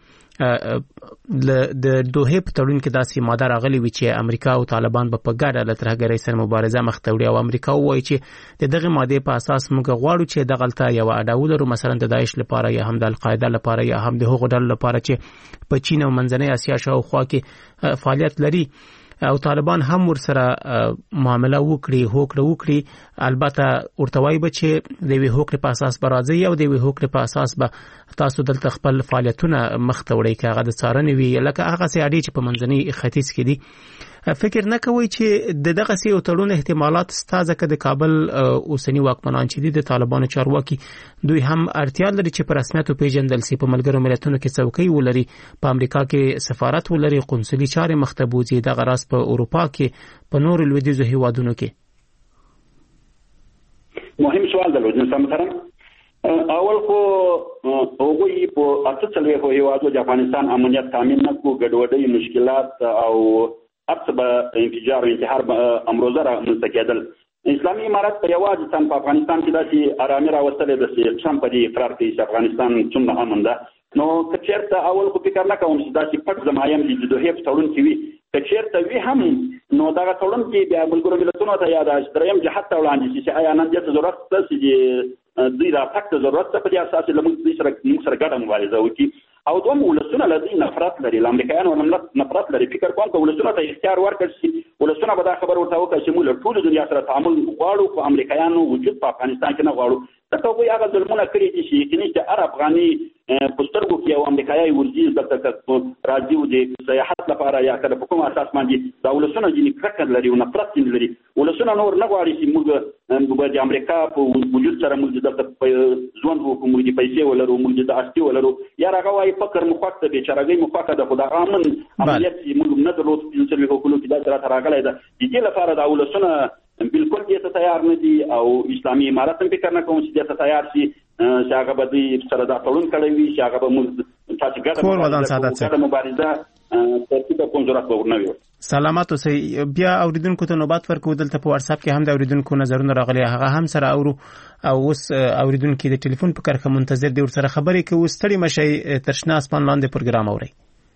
د دوحې په تړون کې داسې ماده راغلې وي چې امریکا او طالبان به په ګډه له ترهګرۍ سره مبارزه مخ ته وړي او امریکا ووایي چې د دغې مادې په اساس موږ غواړو چې دغلته یوه اډه ولرو مثلا د داعش لپاره یا هم د القاعده لپاره یا هم د هغو ډلو لپاره چې په چین او منځنۍ اسیا شاوخوا کې فعالیت لري او طالبان هم ورسره معامله وکړي هوکړه وکړي. البته ورته وایي به چې د یوې هوکړې په اساس به راځي او د یوې هوکړې په اساس به تاسو دلته خپل فعالیتونه مخ ته وړئ که هغه د څارنې وي لکه هغسې اډې چې په منځني ختیځ کې دي. فکر نه کوئ چې د دغسې یو تړون احتمالات ستا ځکه د کابل اوسني واکمنان چې دي د طالبانو چارواکي دوی هم اړتیا لري چې په رسمیت وپېژندل سي، په ملګرو ملتونو کې څوکۍ ولري، په امریکا کې سفارت ولري، قونسلي چارې مخ ته بوځي، دغه راز په اروپا کې په نورو لویدیځو هېوادونو کې. مهم سوال درلود سمترم. اول خو هغوی په 48 هېوادو د افغانستان امنیت تامین نه کړو، ګډوډۍ مشکلات او هرڅه به انفجار او انتحار امروزه رامنځته کېدل. اسلامي امارت په یوازې تن په افغانستان کې داسې ارامي راوستلې ده چې ټرمپ په دې اقرار کوي چې افغانستان څومره امن ده. نو که چېرته اول خو فکر نه کوم چې داسې پټ زمایم د دوحې په تړون کې وي، که چېرته وي هم نو دغه تړون کې بیا ملګرو ملتونو ته یا د درېیم جهت ته وړاندې شي چې آیا نن دې ته ضرورت شته چې دوی راتګ ته ضرورت شته په دې اساس چې موږ سره ګډه مبارزه وکړي. او دوم ولسونه له دوی نفرت لري، له امریکایانو نفرت لري. فکر کوم که ولسونه ته اختیار ورکړل شي ولسونه به دا خبر ورته وکړي چې موږ ټول دنیا سره تعامل غواړو خو امریکایانو وجود په افغانستان کې نه غواړو ځکه هغوی هغه ظلمونه کړي دي چې یقیني چې هر افغاني په سترګو کې یو امریکایي ورځي دلته راځي د سیاحت لپاره یا که په کوم اساس باندې دا ولسونه ځینې کرکه لري او نفرت لري ولسونه نور نه غواړي چې موږ د امریکا په وجود سره موږ دلته ژوند وکړو موږ د پیسې ولرو موږ د اړتیا ولرو یا هغه وايي فکر مخاک ته بیچارهګۍ مخاک ده خو د امن عملیات چې موږ نه درلود په څلوي حکومت کې دا سره راغلی ده د دې لپاره دا ولسونه بالکل دې ته تیار نه دي او اسلامي امارت هم فکر نه کوم چې دې ته تیار شي چې هغه به دې سره دا تړون کړی وي چې هغه به موږ تاسو ګډه مبارزه ترتیب کوم ضرورت به ورنوي. سلامات اوسئ. بیا اوریدونکو ته نوبت ورکو دلته په واتس اپ کې هم د اوریدونکو نظرونه راغلي هغه هم سره اورو او اوس اوریدونکو د ټلیفون په کرخه منتظر دي ورسره خبرې کوي. ستړي مشي ترشنا اسمان لاندې پروګرام اوري.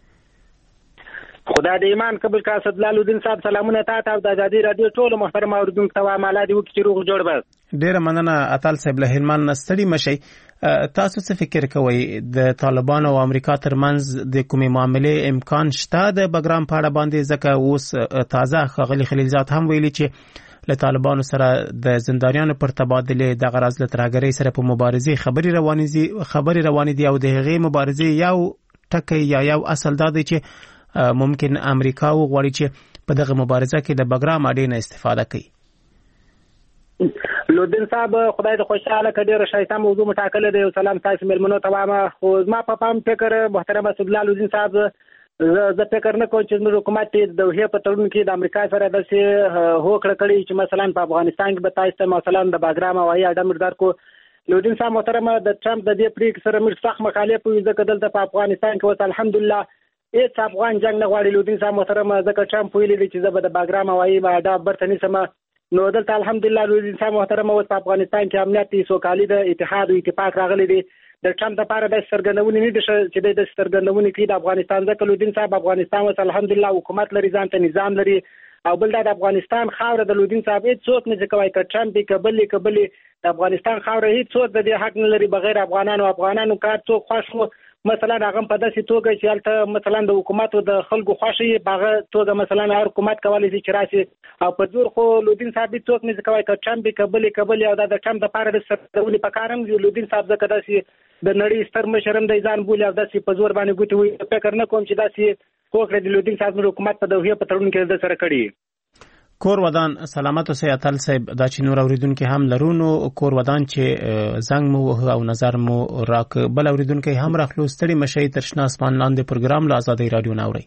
خدای د ایمان قبول کا صدلال الدین صاحب سلامونه تاسو د ازادي رادیو ټول محترم اوریدونکو ته مالا دی وکړي روغ جوړ بس. ډیره مننه اتل صاحب له هلمند ستړي مشي. تاسو څه فکر کوئ د طالبان او امریکا ترمنځ د کومې معاملې امکان شته د بګرام په اړه باندې ځکه اوس تازه خغلی خلیلزاد هم ویلي چې له طالبانو سره د زندانیانو پر تبادله د غرض له ترهګرۍ سره په مبارزې خبري روانې دي او د هغې مبارزې یو ټکی یا یو اصل دا دی چې ممکن امریکا وغواړي چې په دغه مبارزه کې د بګرام اډې نه استفاده کوي. لودین صاحب خدای دې خوشاله کړي ډېر شایسته موضوع مټاکل دی. سلام تاسو ملمنو ته وایم خو ما په پام فکر محترم اسدالله لودین صاحب زه فکر نه کوم چې حکومت د دوحې په تړون کې د امریکا سره د هوکړه کړي چې مثلا په افغانستان کې به تاسو مثلا د بګرام او یا اډه مردار کو. لودین صاحب محترم د ټرمپ د دې پریکړې سره موږ سخت مخالف یو ځکه دلته په افغانستان کې وته الحمدلله هیڅ افغان جنگ نه غواړي. لودین صاحب محترم ځکه ټرمپ ویلي دی چې زه به د بګرام او یا اډه برتنی سم نو دلته الحمدلله لودین صاحب محترم اوس په افغانستان کې امنیت سوکالي د اتحاد او اتفاق راغلي دي. د ټرمپ لپاره د سرګندونې نه دي چې د سرګندونې کې د افغانستان ځکه لودین صاحب افغانستان اوس الحمدلله حکومت لري ځان ته نظام لري او بل د افغانستان خاور د لودین صاحب هیڅ څوک نه کوي ک ټرمپ کبل د افغانستان خاور هیڅ څوک د دې حق نه لري بغیر افغانانو کار څوک خوښ مثلا هغه په داسې توګه چې البته مثلا د حکومت او د خلکو خوښي باغه توګه مثلا هر حکومت کولی شي چې راشي او په زور خو لودین صاحب څوک نه کوي ک ټرمپ کبل او د ټرمپ لپاره د سرګونی په کارم لودین صاحب ځکه داسې د نړۍ ستر مشرم د ځان بولی او داسې په زور باندې ګوتې وي فکر نه کوم چې داسې کوکړه د لودین صاحب حکومت په دوحې په تړون کې د سره کړی. کور ودان سلامت اوسئ اتل صاحب دا چې نور اوریدونکو هم لرونو کور ودان چې زنګ مو او نظر مو راک بل اوریدونکو هم راخلو ستړي مشي ترشنا اسمان لاندې پروګرام له آزادۍ رادیو ناوړي.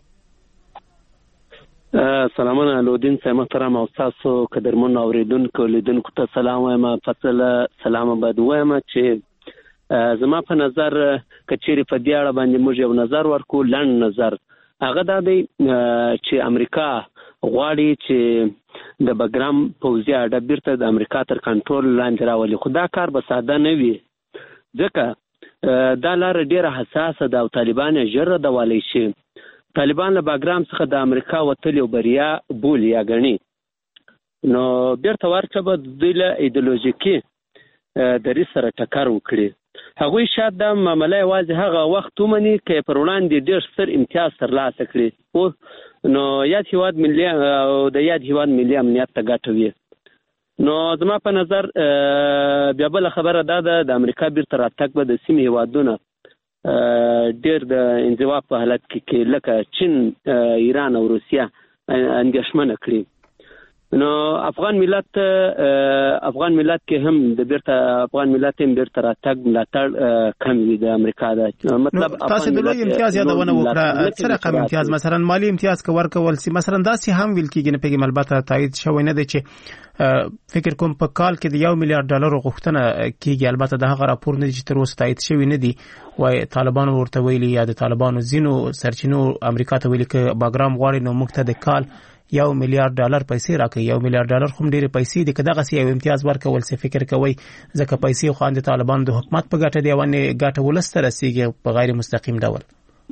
سلامونه لودین صاحب محترم او تاسو قدرمن اوریدونکو لیدونکو ته سلام وایم فصل سلام بد وایم چې زما په نظر کچېری په دې اړه باندې موږ یو نظر ورکو لن نظر هغه دا دی چې امریکا غواړي چې د بګرام پوځي اډه بیرته د امریکا تر کنټرول لاندې راولي خو دا کار به ساده نه وي ځکه دا لار ډیره حساسه ده او طالبان یې ژر ردولی شي. طالبان له بګرام څخه د امریکا وتل یو بریا بولي یا ګڼي نو بیرته ورکه به دوی له ایدیولوژیکي دریځ سره ټکر وکړي. هغوی شاید دا معامله یوازې هغه وخت ومني که پر وړاندې ډېر ستر امتیاز ترلاسه کړي نو یاد هیواد ملي او د یاد هیواد ملي امنیت ته ګټه وي. نو زما په نظر بیا بله خبره دا ده د امریکا بیرته راتګ به د سیمې هیوادونه ډېر د انزوا په حالت کې لکه چین ایران او روسیه اندېښمنه کړي. نو افغان ملت کې هم د بیرته افغان ملت هم بیرته راتګ ملاتړ کم وي د امریکا د مطلب تاسو د لوی امتیاز یادونه وکړه څه رقم امتیاز مثلا مالی امتیاز ورکول سي مثلا داسې هم ویل کېږي نه پیګم البته تایید شوی نه دی چې فکر کوم په کال کې د $1 ملیارډ غوښتنه کېږي البته د هغه راپور نه دی چې تر اوسه تایید شوی نه دی وای طالبانو ورته ویلي یا د طالبانو زینو سرچینو امریکا ته ویلي چې باګرام غواړي نو موږ ته د کال $1 ملیارډ پیسې راکړي. $1 ملیارډ هم ډېرې پیسې دي که دغه سی یو امتیاز ورکول څه فکر کوي ځکه پیسې خو د طالبانو د حکومت په ګټه دی او نه ګټه ولس ته رسیږي په غیر مستقیم ډول.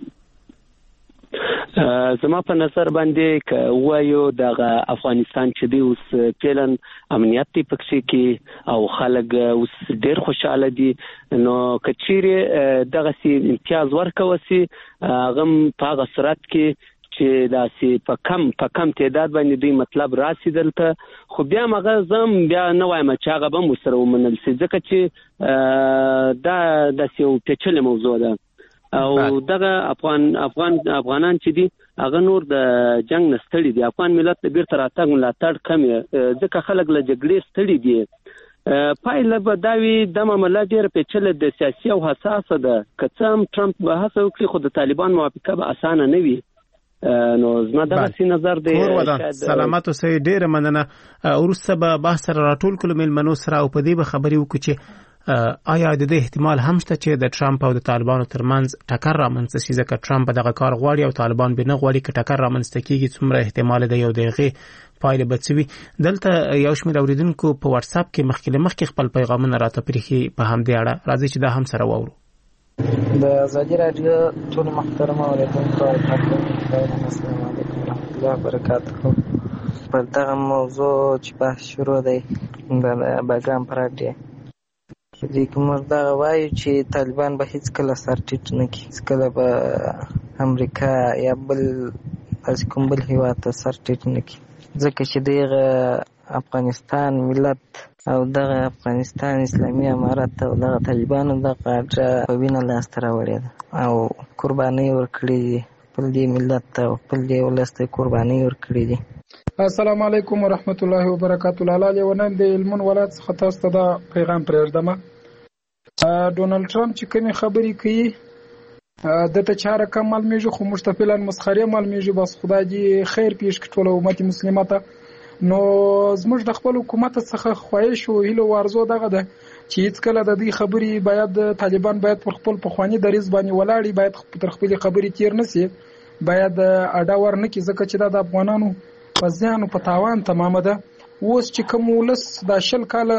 زما په نظر باندې که وایو دغه افغانستان چې دی اوس فعلا امنیت دی پکې کې او خلک اوس ډېر خوشاله دي نو که چیرې دغه سی امتیاز ورکوي هغه په هغه صورت کې چې داسې په کم تعداد باندې دوی مطلب راسي دلته، خو بیا مغه زم بیا نه وایم چې هغه به مو سره ومنل شي، ځکه چې دا داسې یو پیچلې موضوع ده او دغه افغانان چې دي هغه نور د جنگ نه ستړي دي. افغان ملت د بیرته راتګ ملاتړ کم ځکه خلک له جګړې ستړي دي. پایله به دا وي د معامله ډېره پیچلې د سیاسي او حساسه ده، که څه هم ټرمپ به هڅه وکړي خو د طالبان موافقه به اسانه نه وي. نو زما دغسې نظر دی. سلامت اوسئ، ډېره مننه. وروسته به بحث سره راټول کړو میلمنو سره او په دې به خبرې وکړو چې آیا د دې احتمال هم شته چې د ټرمپ او د طالبانو ترمنځ ټکر رامنځته شي، ځکه ټرمپ دغه کار غواړي او طالبان به نه غواړي. که ټکر رامنځته کېږي څومره احتمال دی یو دقیقې پایله به څه وي؟ دلته یو شمېر اورېدونکو په واتس اپ کې مخکې خپل پیغامونه راته پرېښي په همدې اړه. راځئ چې دا هم سره واورو. د ازادي راډیو ټول محترم اوریدونکو او کارکوونکو السلام علیکم ورحمۃ اللہ وبرکاتہ. پر دغه موضوع چې بحث شروع دی د باګرام پر اړه دې کوم دغه وایي چې طالبان به هیڅ کله سر ټیټ نه کړي، هیڅ کله به امریکا یا بل کوم بل هیواد ته سر ټیټ نه کړي، ځکه چې دغه افغانستان ملت او دغه افغانستان اسلامي امارت او دغه طالبانو دغه په وینه لاسته راوړې ده او قربانۍ ورکړې دي، خپل دې ملت ته او خپل دې ولس ته قربانۍ ورکړې دي. السلام علیکم ورحمت الله وبرکاتہ. لاله لیونان د علمون ولایت څخه تاسو ته دا پیغام پرېږدم. ډونالد ټرمپ چې کومې خبرې کوي دته چاره کم معلومیږي، خو مشتفلا مسخره معلومیږي. بس خدای دې خیر پیش کړي ټول امت مسلمه ته. نو زموږ د خپل حکومت څخه خواهش او هیله ورزو دغه ده چې هیڅ کله د دې خبرې باید طالبان باید پر خپل پخوانی دریځ باندې ولاړی، باید تر خپل خبرې تیر نسی، باید اډا ورنکي، ځکه چې دا د افغانانو په ځان او په تاوان تمامه ده. اوس چې کوم ولس د 10 کاله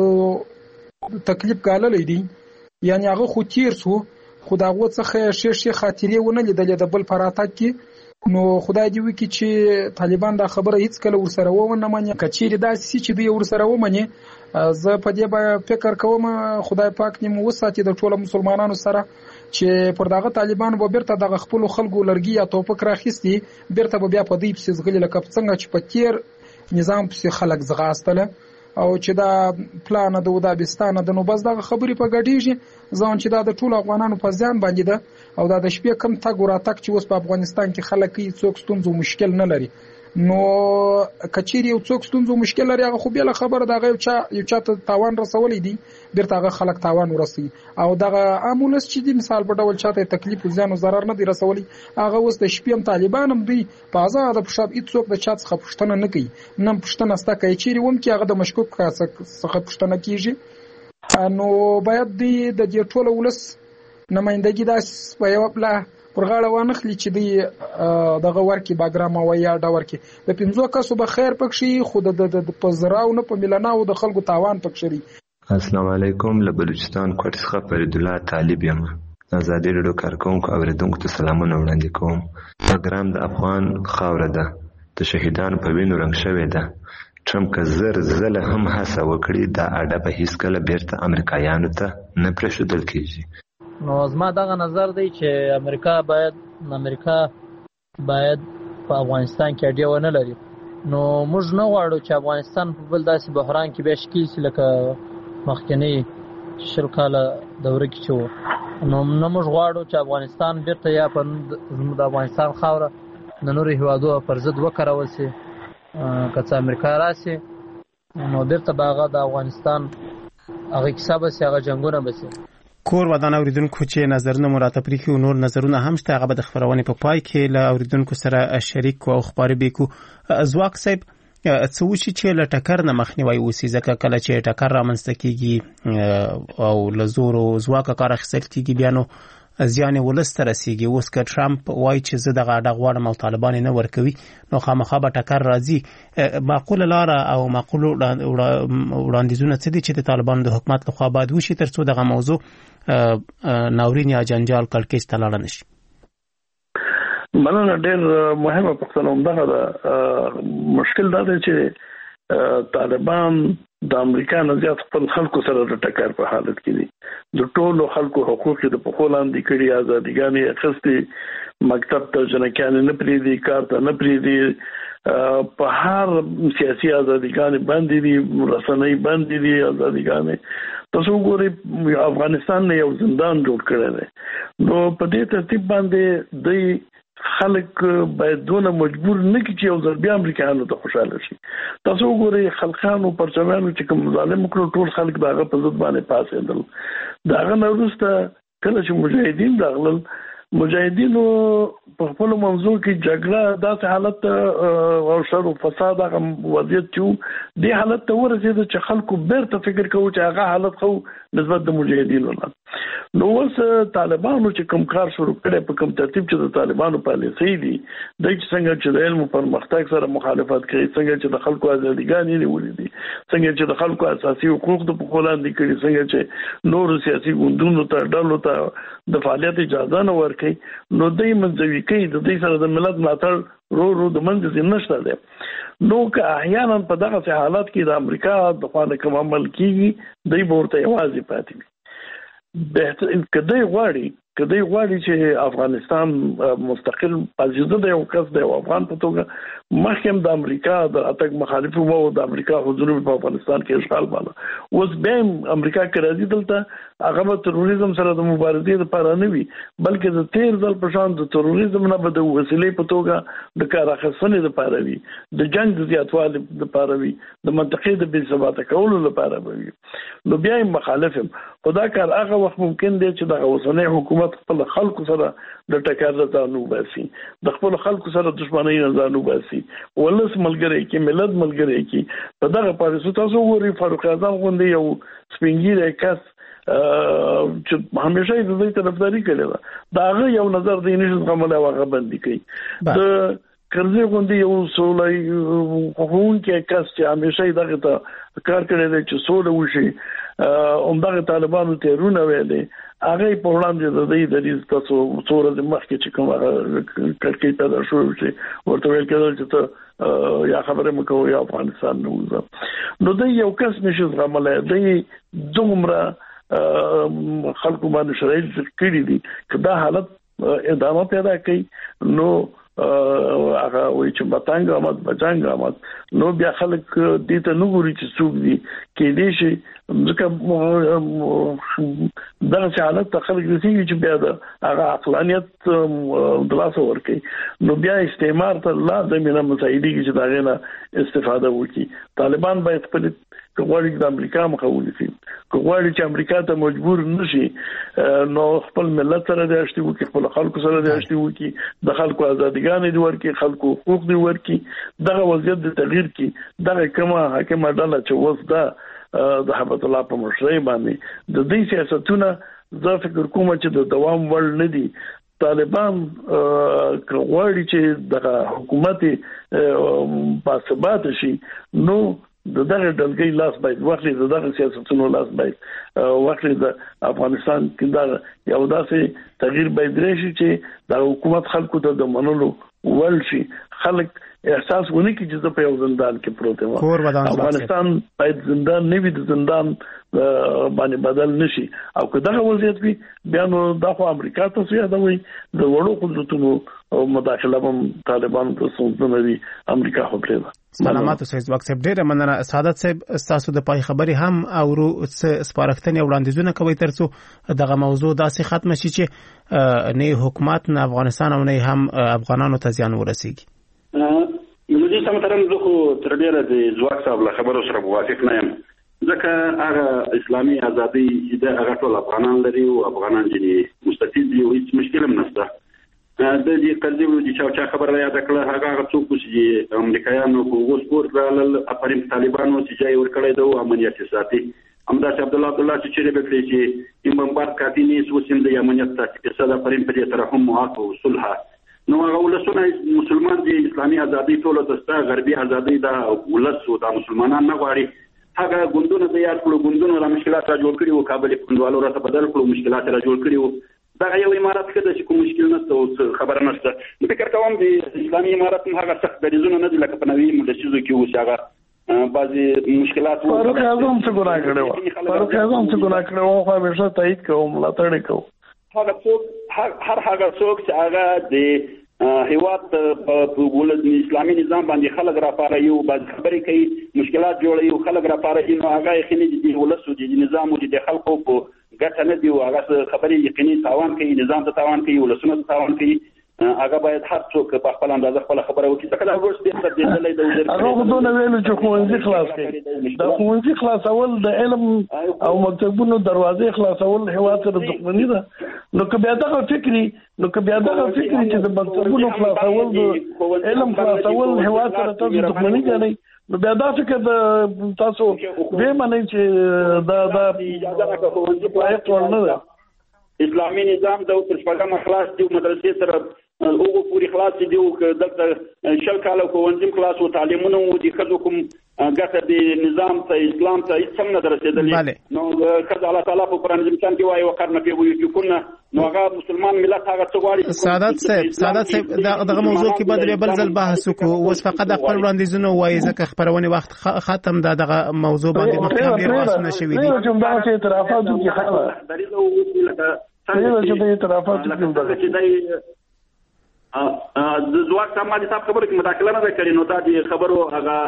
تکلیف ګاللی دی، یعنی هغه خو تیر سو، خو د هغو څخه ښې خاطرې ونه لیدلې د بل په راتګ کې. نو خدای دې وکړي چې طالبان دا خبره هیڅ کله ورسره ونه مني. که چیرې داسې چې دوی ورسره ومني، زه په دې به فکر کوم خدای پاک دې مو وساتي د ټولو مسلمانانو سره چې پر دغه طالبانو به بیرته دغه خپلو خلکو لرګي یا توپک راخیستي، بیرته به بیا په دوی پسې ځغلي، لکه څنګه چې په تیر نظام پسې خلک ځغاستله او چې دا پلان د ودابستانه د. نو بس دغه خبرې په ګډېږي ځان چې دا د ټولو افغانانو په ځان باندې ده او دا د شپې کم تګ وراتګ چې اوس په افغانستان کې خلک کوي، څوک ستونزو مشکل نه لري. نو که چیرې یو څوک ستونزو مشکل لري، هغه خو بېله خبره ده، هغه یو چا ته تاوان رسولی دی، بیرته هغه خلک تاوان ورسوي. او دغه عام ولس چې دی مثال په ډول چا ته تکلیف او زیان او ضرر نه دی رسولی، هغه اوس د شپې هم طالبان هم دوی په ازاده په شاب هېڅوک د چا څخه پوښتنه نه کوي، نه پوښتنه شته. که چیرې هم کې هغه د مشکوک څخه پوښتنه کېږي، نو باید دوی د دې ټوله ولس نمایندګي داسې په یوه پله پر غاړه وانخلي چې دوی دغه ورکړي باګرام او یا ډه ورکړي. د 5 کسو به خیر پکښې، خو د په زراو نه په میلیوناو د خلکو تاوان پکښې دی. السلام علیکم. له بلوچستان کوټ څخه فرید الله طالب یم. ازادي راډیو کارکوونکو اوریدونکو ته سلامونه وړاندې کوم. باګرام د افغان خاوره ده، د شهیدانو په وینو رنګ شوې ده. ټرمپ که زر ځله هم هڅه وکړي، دا اډه به هیڅکله بیرته امریکایانو ته نه پرېښودل کېږي. نو زما دغه نظر دی چې امریکا باید په افغانستان کې اډې ونه لري. نو موږ نه غواړو چې افغانستان په بل داسې بحران کې بیا ښکېل شي لکه مخکنی 10 کاله دوره کې چې و. نو نه موږ غواړو چې افغانستان بیرته یا په زموږ د افغانستان خاوره د نورو هېوادو پر ضد وکارول شي. که څه امریکا راشي نو بیرته به هغه د افغانستان هغه کیسه به شي، هغه جنګونه به شي. کور ودان اوریدونکو چې نظرونه مراته پرې او نور نظرونه هم شته، هغه به د خبرونې په پای کې له اوریدونکو سره شریک او خبرې وکړو. ځواک صاحب څه وشي چې له ټکر نه مخنیوی وشي، ځکه کله چې ټکر رامنځته کېږي او له زور او ځواکه کار اخیستل کېږي، بیا نو زیان ولس ته رسیږي. اوس که ټرمپ وایي چې زه دغه اډه غواړم او طالبان یې نه ورکوي، نو خامخا به ټکر راځي. معقوله لاره او معقول وړاندیزونه څه دي چې د طالبانو د حکومت لخوا باید وشي تر څو دغه موضوع ناورین یا جنجال کړکېچ ته لاړه نشي؟ مننه. ډېر مهمه پوښتنه همدغه ده. مشکل دا دی چې طالبان د امریکا نه زیات خپل خلکو سره د ټکر په حالت کې دي. د ټولو خلکو حقوق د پخو لاندې کړي، ازادیګانې اخیستې، مکتب ته جنکان نه پریدي کار ته نه پریدي په هر سیاسي ازادیګان باندې دي رسنۍ باندې دي ازادیګان تاسو ګورئ افغانستان نه یو زندان جوړ کړی دی نو په دې ترتیب باندې د خلک باید دونه مجبور نه کی چې یو ځل بیا امریکایانو ته خوشاله شي تاسو ګورئ خلکانو پرچمانو چې کوم ظالم کړو ټول خلک داغه په ضد باندې پاسېدل داغه نورسته کله چې مجاهدین راغلل مجاهدینو په خپل منځو کې جګړه داسې حالت او شر او فساد هغه وضعیت چې د حالت ته ورسېد چې خلکو بیرته فکر کوي چې هغه حالت خو نسبت د مجاهدینو نه نو اوس طالبانو چې کوم کار شروع کړي په کوم ترتیب چې د طالبانو پالیسي دي د څنګه چې د علم پرمختګ سره مخالفت کوي څنګه چې د خلکو ازاديګان نیولې دي څنګه چې د خلکو اساسي حقوق د پخولان دي کړي څنګه چې نور سیاسي ګوندونو ته ډلو ته د فعالیت اجازه نه ورکړي نو دای منځوي کوي د دې سره د ملت ملاتړ رو د منځ نشته ده نو که احیانا په دغه حالات کې د امریکا د خوا کوم عمل کیږي دای ورته یوازې پاتې وي بهتر کدی غواړي چې افغانستان مستقل پاجزه د یو کس د افغان په توګه محکم د امریکا د اتک مخالفو وو د امریکا حضور په افغانستان کې اشغال باندې اوس به امریکا کې راځي دلته هغه تروریزم سره د مبارزې لپاره نه وي بلکې د تیر ځل په شان د تروریزم نه به د وسیلې په توګه د کار اخیستنې لپاره وي د جنگ د زیاتوالي لپاره وي د منطقې د بې ثباته کولو لپاره وي نو بیا یې مخالفم خدا کار هغه وخت ممکن دی چې د اوسنۍ حکومت خپل خلکو سره د ټکر ځانو باسي د خپل خلکو سره دښمنۍ نه ځانو باسي ولس ملګری کې ملت ملګری کې په دغه پالیسو تاسو ګورئ فاروق اعظم غوندي یو سپینګیری کس چې همیشه د دې طرفداري کړې ده دا یو نظر دی نشي کومه هغه باندې کوي د کرزي غوندي یو سولای حکومت کس چې همیشه دغه ته کار کړی دی چې سوله وشي همدغه طالبانو ته رونه ویلې هغه په وړاندې د دې د دې تاسو څوره د مخکې چې کومه کړکۍ پیدا شو چې ورته ویل کېدل چې ته یا خبره مکو یا افغانستان نه وځه نو د یو کس نشي زغملای د دومره خلکو باندې شرایط کړی دي چې دا حالت ادامه پیدا کوي نو هغه وایي چې بتانګ آمد بچانګ آمد نو بیا خلک دې ته نه ګوري چې څوک دي کې دې شي ځکه دغه حالت ته خلک رسیږي چې بیا د هغه عقلانیت د لاس ورکي نو بیا استعمار ته لازمي نه مساعدي چې دا غنه استفاده وکړي طالبان باید خپل کوړی د امریکا مخاول شي کوړی چې امریکا ته مجبور نشي نو خپل ملت سره د اشتي وکي خپل خلکو سره د اشتي وکي د خلکو ازاديګان دي ورکي خلکو حقوق دي ورکي دغه وضعیت د تغییر کی دغه کومه حکومت ډله چې وسده د حبت الله په مشرۍ باندې د دې سیاستونه زه فکر کوم چې د دوام وړ نه دي طالبان غواړي چې د حکومت پاسبات شي نو دغه دلګي لاس باید وخت دغه سیاستونو لاس باید وخت د افغانستان کې دا یو داسې تغییر باید راشي چې د حکومت خلکو ته د منلو ول شي خلک احساس ونه کړي چې په یو زندان کې پروت دی افغانستان باید زندان نه وي د زندان باندې بدل نشي او که دغه وضعیت وي بیا نو د امریکا ته یادوي د وړو قدرتونو مداخله هم طالبان ته څنګه دی امریکا خو پرې سلامات اوسئ وکسب ډیره مننه سعادت صاحب تاسو د پای خبري هم او سپارښتنې وړاندیزونه کوي ترڅو دغه موضوع داسې ختم شي چې نه حکومت نه افغانستان او نه هم افغانانو ته زیان ورسیږي نو دې سمترم زه خو تر ډیره د ځواک صاحب له خبرو سره موافق نه یم ځکه هغه اسلامي ازادي د هغه ټول افغانان لري او افغانان چې مستفید دي او هیڅ مشکل هم نشته د دې قضیو چې چا خبره یاد کړه هغه څوک چې امریکایانو په وسپور رالل افرین طالبانو چې ځای ورکړی دی امنیت ساتي همداسې عبدالله چې چیرې بکړي چې امبارد کاتینی سوسین د امنیت ساتي چې صدا فرین په دې ترحم معاف او صلح نو هغه ولسونه مسلمان دي اسلامي ازادي ټول تاسو غربي ازادي دا ولس او د مسلمانانو نه غواړي هغه ګوندونه د یاد کړو ګوندونو را مشکلات را جوړ کړي او کابل کندوالو را بدل کړو مشکلات را جوړ کړي دا یو امارات کې د کوم مشکل نشته او خبره نشته نو فکر کوم د اسلامي امارات هم هغه سخت دریزونه نه دي لکه په نوې ملشيزو کې اوسه بعضي مشکلات فاروق اعظم څه ګناه کړو خو همیشه تایید کوم ملاتړ کوم هغه څوک چې هغه د هیواد په ولد اسلامي نظام باندې خلک راپاروي او باز خبرې کوي مشکلات جوړوي او خلک راپاروي نو هغه یقیني دي ولسو د نظام او د خلکو په ګټه نه دی او هغه خبرې یقیني تاوان کوي نظام ته تاوان کوي ولسونو ته تاوان کوي هغه باید هر څوک په خپل اندازه خپل خبره وکړي ځکه دا ورس دې تر دې دلې د وزیر هغه دونه ویل چې ښوونځي خلاص کړي د ښوونځي خلاصول د علم او مکتبونو دروازې خلاصول هیواد سره دښمني ده نو که بیا دغه فکري چې د مکتبونو خلاصول د علم خلاصول هیواد سره دښمني کوي نو بیا دا فکر د تاسو به معنی چې دا اجازه راکوي پایښت ورنه ده اسلامي نظام د پرشپګه خلاص دی مدرسې سره اوغه پوری خلاص دی او دلته شل کاله کوونځم خلاص او تعلیمونه او د خزو کوم ګټه د نظام ته اسلام ته هیڅ څنګه درسېدلې نو کله الله تعالی په قران کې کې وایي وقرن په ویو کې کنه نو هغه مسلمان ملت هغه څه غواړي سعادت صاحب دغه موضوع کې بدل بل ځل بحث وکړو اوس فقط خپل وړاندیزونه وایي ځکه خبرونه وخت ختم دغه موضوع باندې مخکې ډیر واسونه شوې دي چې دا چې اعترافات دي خلاص درې چې اعترافات دي د ځواک سمادي تاسو خبرو کې مداخله نه کړې نو دا دي خبرو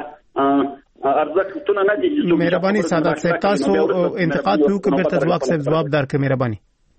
هغه ارزښتونه نه دي مهرباني سعادت صاحب تاسو انتقاد وکړئ بیرته ځواک صاحب جواب درکړئ مهرباني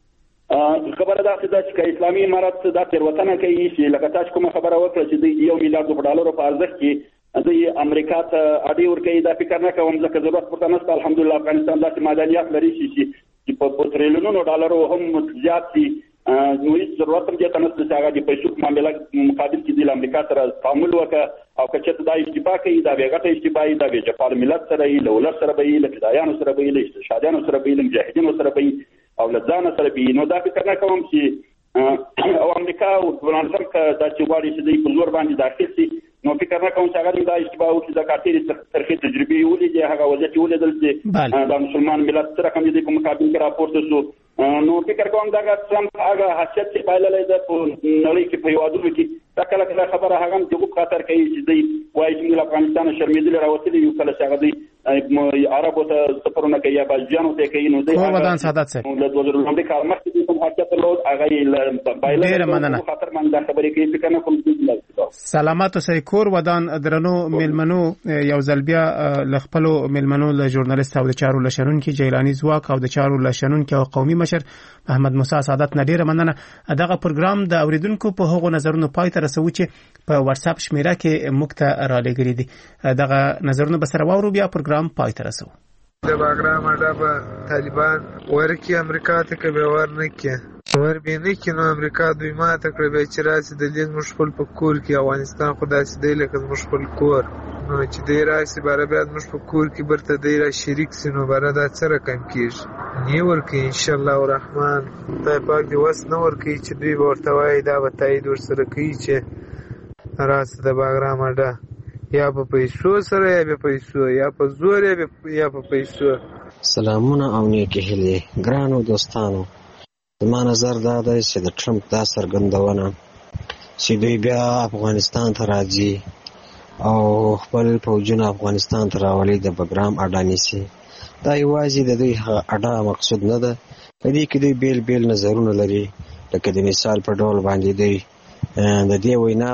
خبره دا چې اسلامي امارات دا تیروتنه کوي چې لکه تاسو کوم خبره وکړه چې د $1 میلیارډ ډالر په ارزښت کې د امریکا ته اډي ورکړي دا فکر نه کوم ځکه ضرورت پورته نشته الحمدلله افغانستان داسې معدنیات لري چې په تریلیونونو ډالرو هم زیات دي نو هیڅ ضرورت هم دې ته نشته چې هغه د پیسو په معامله مقابل کې د امریکا سره تعامل وکړي او که چېرته دا اشتباه کوي دا بیا ګټه اشتباهي دا بیا جفال ملت سره یې له ولس سره به یې له فدایانو سره به یې له استشهادیانو سره به یې له مجاهدینو سره به یې او له ځانه سره به یې نو دا فکر نه کوم چې او امریکا او ډونالډ ټرمپ دا چې غواړي چې دوی په زور باندې داخل شي نو فکر نه کوم چې هغه دا اشتباه وکړي د کارتې ترخې تجربې ولیدي هغه وضعیت ولیدل چې د مسلمان ملت سره کوم دي په مقابل کې راپورته شو نو فکر کوم دا ټرمپ هغه حیثیت چې بایللې ده په نړۍ کې په هیوادونو کې دا کله خبره هغه هم د خطر کوي چې دوی وایي چې افغانستان شرمېدل راوتلي یو کله چې هغه دوی عربو ته سفرونه کوي یا بلجیانو ته کوي نو دوی ودان سعادت صاحب د وزیر امریکا مخکې د کوم حیثیت لود هغه بایللې خطر من دا خبرې کوي فکر نه کوم سلامات اوسئ کور ودان درنو ملمنو یو ځل بیا ل خپلو ملمنو له ژورنالیست او د چارو لشنونکو جیلانی زواک او د چارو لشنونکو او قومي مشر محمد موسی سعادت نډیره مننه دغه پروګرام د اوریدونکو په هغو نظرونو پای ته رسوي چې په واتس اپ شمیره کې موږ ته را لګري دي دغه نظرونه به سره واورو بیا پروګرام پای ته رسو د باګرام اډه په طالبان ورکی امریکا ته کوي ورنکه وربینه کې نو امریکا دوی ماته کړې به چې راسي د لیز مشغول په کور کې افغانستان خو داسې دی لکه مشغول کور نو چې دی راسي بار بیا مش په کور کې برته دی را شریک سينو بار دا سره کم کیږي نیور کې ان شاء الله الرحمن ته پاک دی وس نو ور کې چې دوی ورته وای دا به تایید ور سره کوي چې راس د باګرام اډه یا په پیسو سره یا په پیسو یا په زور یا په پیسو سلامونه او نیکی هلي ګرانو دوستانو زما نظر دا دی چې د ټرمپ دا څرګندونه چې دوی بیا افغانستان ته راځي او خپل فوجونه افغانستان ته راولي د بګرام اډه نیسي دا یوازې د دوی اډه مقصود نه ده په دې کې دوی بیل نظرونه لري لکه د مثال په ډول باندې دوی د دې وینا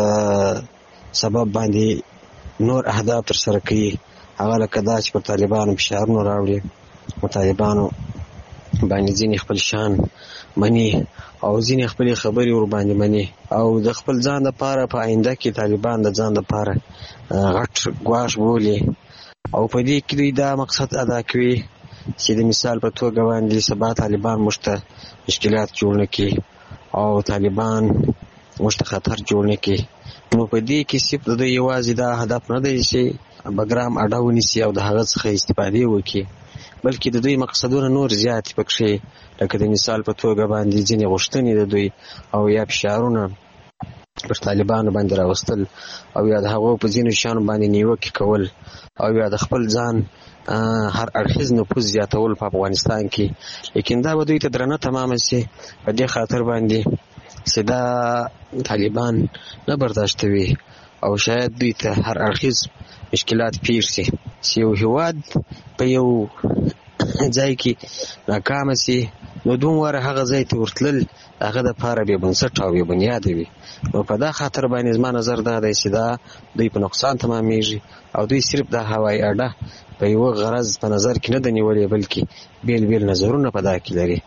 په سبب باندې نور اهداف تر سره کوي هغه لکه دا چې پر طالبانو فشارونه راوړي او طالبانو باندې ځینې خپل شان مني او ځینې خپل خبرې ور باندې مني او د خپل ځان لپاره په آینده کې طالبان د ځان لپاره غټ ګواښ بولي او په دې کې دوی دا مقصد ادا کوي چې د مثال په توګه باندې سبا طالبان مشته مشکلات جوړ نکړي او طالبان مشته خطر جوړ نکړي نو په دې کې صرف د یوازې دا هدف نه دی چې بګرام اډه ونیسي او د هغه څخه استفاده وکړي بلکې د دوی مقصدونه نور زیات پکې لکه د مثال په توګه باندې ځینې غوښتنې د دوی او یا فشارونه پر طالبانو باندې راوستل او یا د هغو په ځینو شیانو باندې نیوکې کول او یا د خپل ځان هر اړخیز نفوذ زیاتول په افغانستان کې لیکن دا به دوی ته درنه تمامه شي په دې خاطر باندې چې دا طالبان نه برداشتوي او شاید دوی ته هر اړخیز مشکلات پیر شي چې یو هیواد په یو ځای کې ناکام شي نو دومره هغه ځای ته ورتلل هغه د پاره به بنسټ او به بنیاد وي. نو په دا خاطر باندې زما نظر دا دی چې دا دوی په نقصان تمامېږي او دوی صرف د هوایي اډه په یو غرض په نظر کې نه د نیولې بلکې بیل بیل نظرونه په دا کې لري.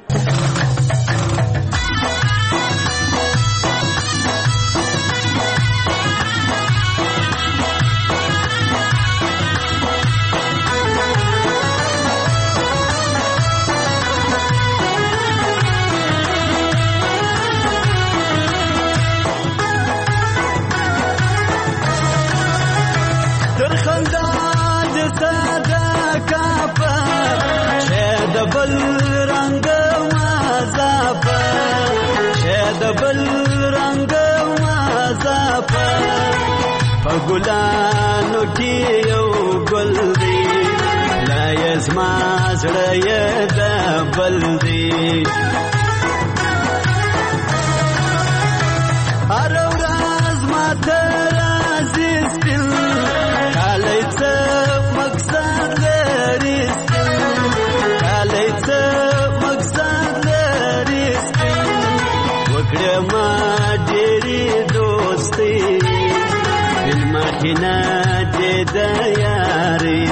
ګلانو کې یو ګل دی لا یزما زړه یې د بل دی هر ورځ ماته راځي سپین کالی څه مقصد لري سپین کالی څه مقصد لري سپین وکړه ما ډېرې دوستي مخینا دې د یاري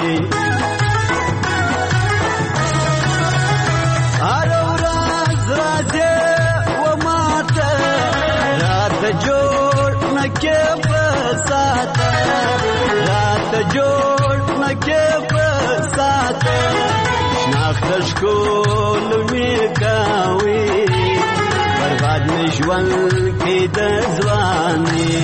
هر ورځ راځي و ماته راته جوړ نکې په ساته راته جوړ نکې په ساته شناخت ښکول مې کوي برباد مې ژوند کې د ځواني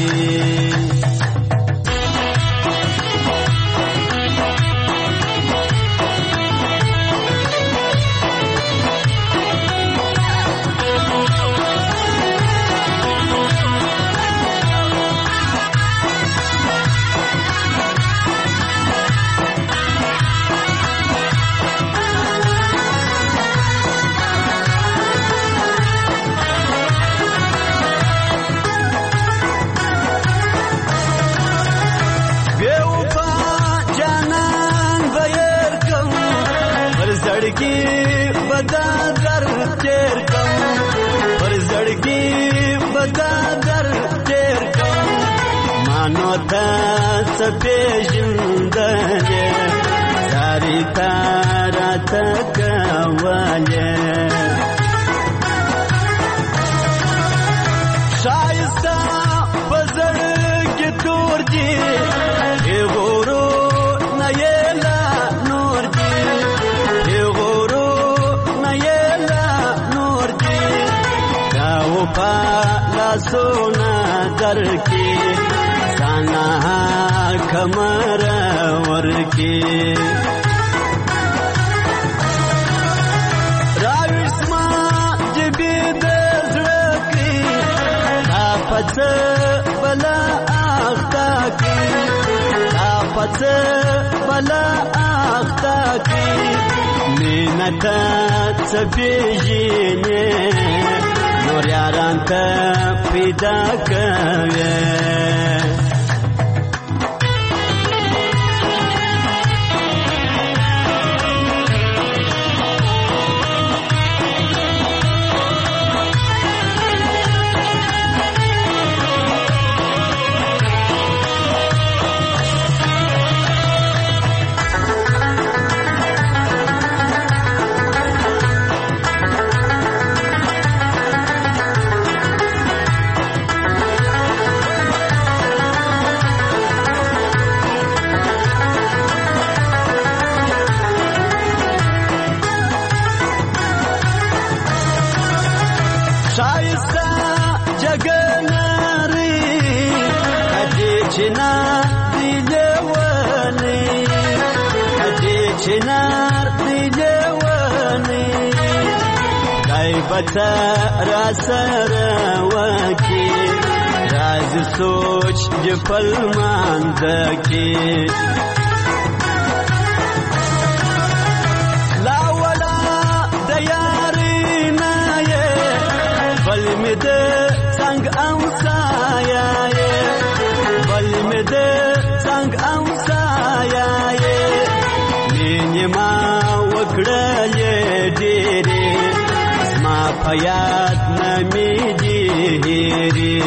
سپېژندلې زاري تا راته کولې ښایسته په زړه کې تور دي غورو نه یې لا نور دي غورو نه یې لا نور دي دا وپا لاسونه درکې سانا کمر ورکی راویسما جبی دزرکی دا پس بلا آختا کی دا پس بلا آختا کی مینتا سبیجینی نور یاران تا پیدا کوئے بتا را سره وکی راز سوچ جپل مانځکی لا ولا د یاري نه بل می د څنګه امسایا بل می د څنګه امسایا مینه ما وکړه ډېرې په یاد نه مې دي هېرې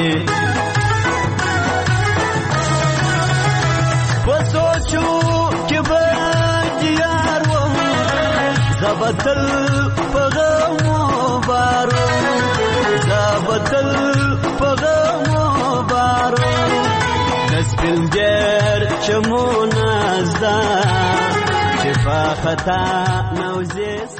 په سوچو کې به دیار وم زه به تل په غمو بار وم زه به تل په غمو بار وم د سپین ډېر چمونه زده چې په خطا نوځې